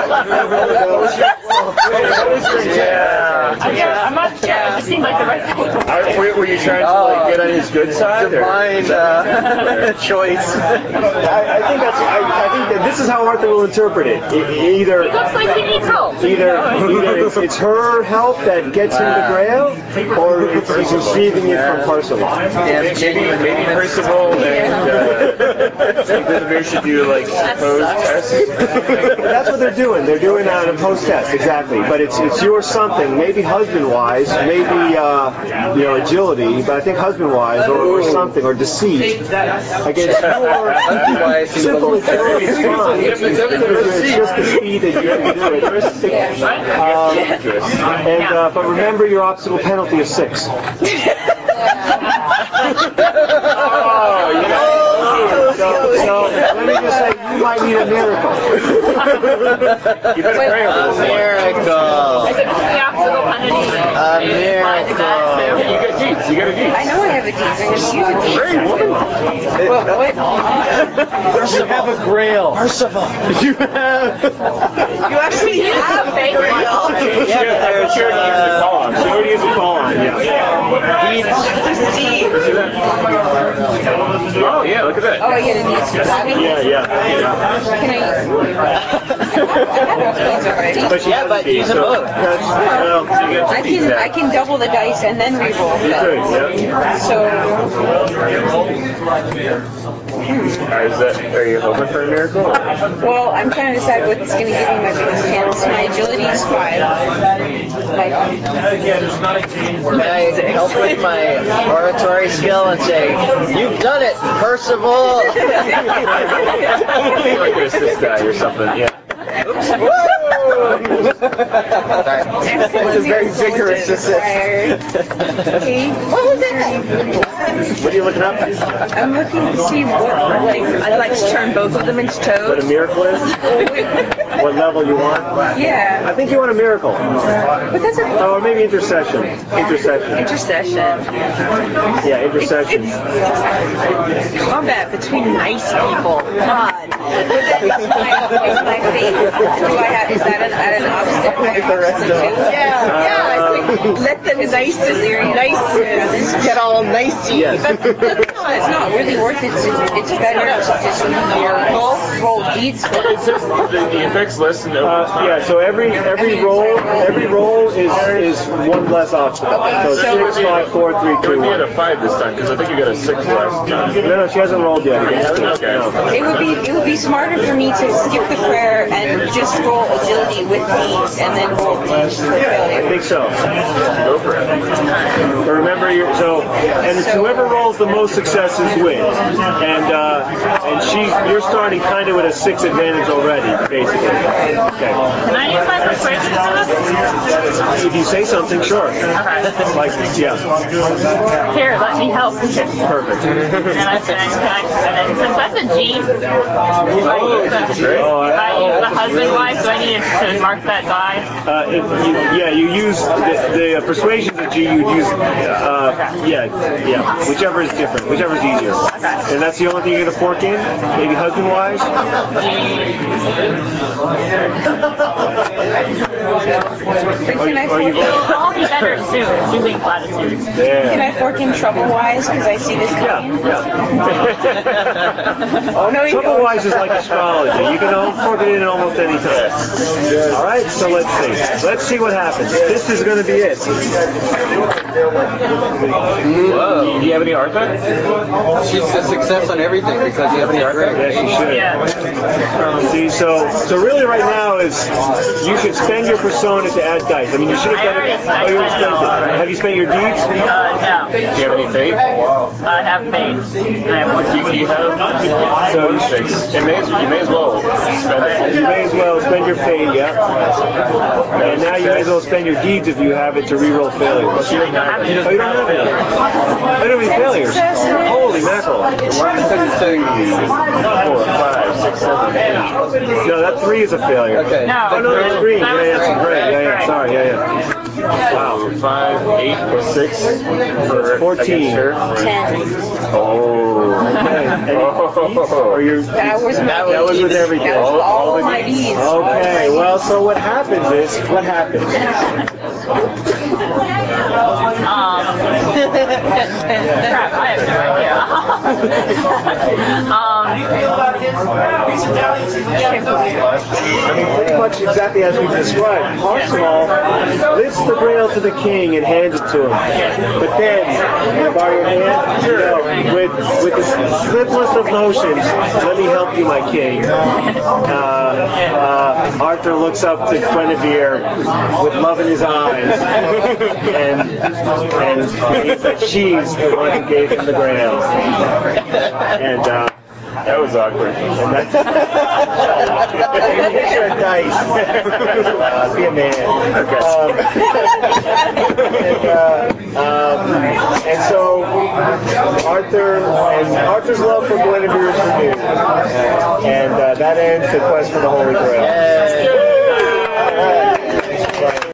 I'm not sure. It just seemed like the right thing. Were you trying to get on his good side? Divine choice. I think that this is how Arthur will interpret it. Either He looks like he needs help. Either it's her help that gets him the grail, or he's receiving it from Percival. Yeah, maybe Percival and Guinevere should do like pose tests. That's what they're doing. They're doing an opposed test, exactly. But it's your something, maybe husband-wise, maybe agility, but I think husband-wise or something, or deceit against your simple agility is fine. It's just the speed that you can do it. But remember, your obstacle penalty is 6. So let me just say, you might need a miracle. You better pray over this one. Miracle. I think the obstacle penalty A miracle. You got deeds. You got a deeds. I know I have a deeds. I'm going to use a deeds. Great woman. What? You have a grail. Percival. You have. You actually have a grail. She already used the call on. She already used a call on, yeah. Oh, yeah, look at that. Oh, I get a deeds for that. Yeah. Can I use I have both deeds already. But use them both. I can double the dice and then re-roll them. So Are you hoping for a miracle? well, I'm trying to decide what's going to give me my biggest chance. My agility is 5. Can I help with my oratory skill and say, "You've done it, Percival"? Like an assist die or something. Yeah. It's a very vigorous assist. What was it? What are you looking up? I'm looking to see what, I'd like to turn both of them into What a toads. miracle is? What level you want? Yeah. I think you want a miracle. But that's a Or maybe intercession. intercession. Yeah, intercession. Combat between nice people. God. Would that be my fate? Is that an obstacle? Yeah. It's like, let them nice get all nicey. Yes. It's not really worth it. It's better to just roll deeds for it. The effects list and So every roll is one less obstacle. So 6, 5, 4, 3, 2, It would be 1. at a 5 this time, because I think you got a 6 last time. No, she hasn't rolled yet. Okay. No. It would be smarter for me to skip the prayer and just roll agility with deeds and then roll deeds for I failure. think so. Go for it. But remember, it's whoever rolls the most successes wins. And you're starting kind of with a 6 advantage already, basically. Okay. Can I use my persuasion for this? If you say something, sure. Okay. Like this, yeah. Here, let me help. Perfect. And I say, since that's a G, if I use the husband-wife, do I need to mark that die? You use the persuasion's a G. You'd use whichever is different, whichever is easier. And that's the only thing you're gonna fork in. Maybe husband-wise. It'll all be better soon. Choosing platitudes. Can I fork in trouble-wise because I see this coming? Oh no, Trouble-wise is like astrology. You can fork it in almost any time. All right, so let's see what happens. This is going to be be it. Whoa. Do you have any Arthur? She's a success on everything because you have any Arthur. Yes, you should. Yeah. See, so really right now is you should spend your persona to add dice. I mean, you should have done it. Oh, you already spent it. Have you spent your deeds? No. Do you have any fate? I have made. I have one. You have So one six. You may as well spend it. you may as well spend your fate, yeah. And now you may as well spend your deeds if you have it to reroll failures. She doesn't have it. Oh, you don't have any? I don't have any failures. Holy mackerel. 1, 2, 4, 5, 6, 7, 8. No, that 3 is a failure. Okay. No. Oh, no, that's green. That was Yeah, green. great. Yeah. Right. Sorry, yeah. Wow. 5, 8, plus 6 for 14. against her. 10. Oh. Okay. Or your That was my that was with everything. That was all the my deeds. deeds. Okay. Well, so what happens is what happens. Crap, I have no idea. I mean, pretty much exactly as we've described. Parsifal lifts the grail to the king and hands it to him. But then, can I borrow your hand? You know, with the simplest of notions, let me help you, my king. Arthur looks up to Guinevere with love in his eyes, and believes that she's the one who gave him the grail. And That was awkward. Here's your dice. Be a man. Okay. And so Arthur's love for Guinevere is renewed, and that ends the quest for the Holy Grail.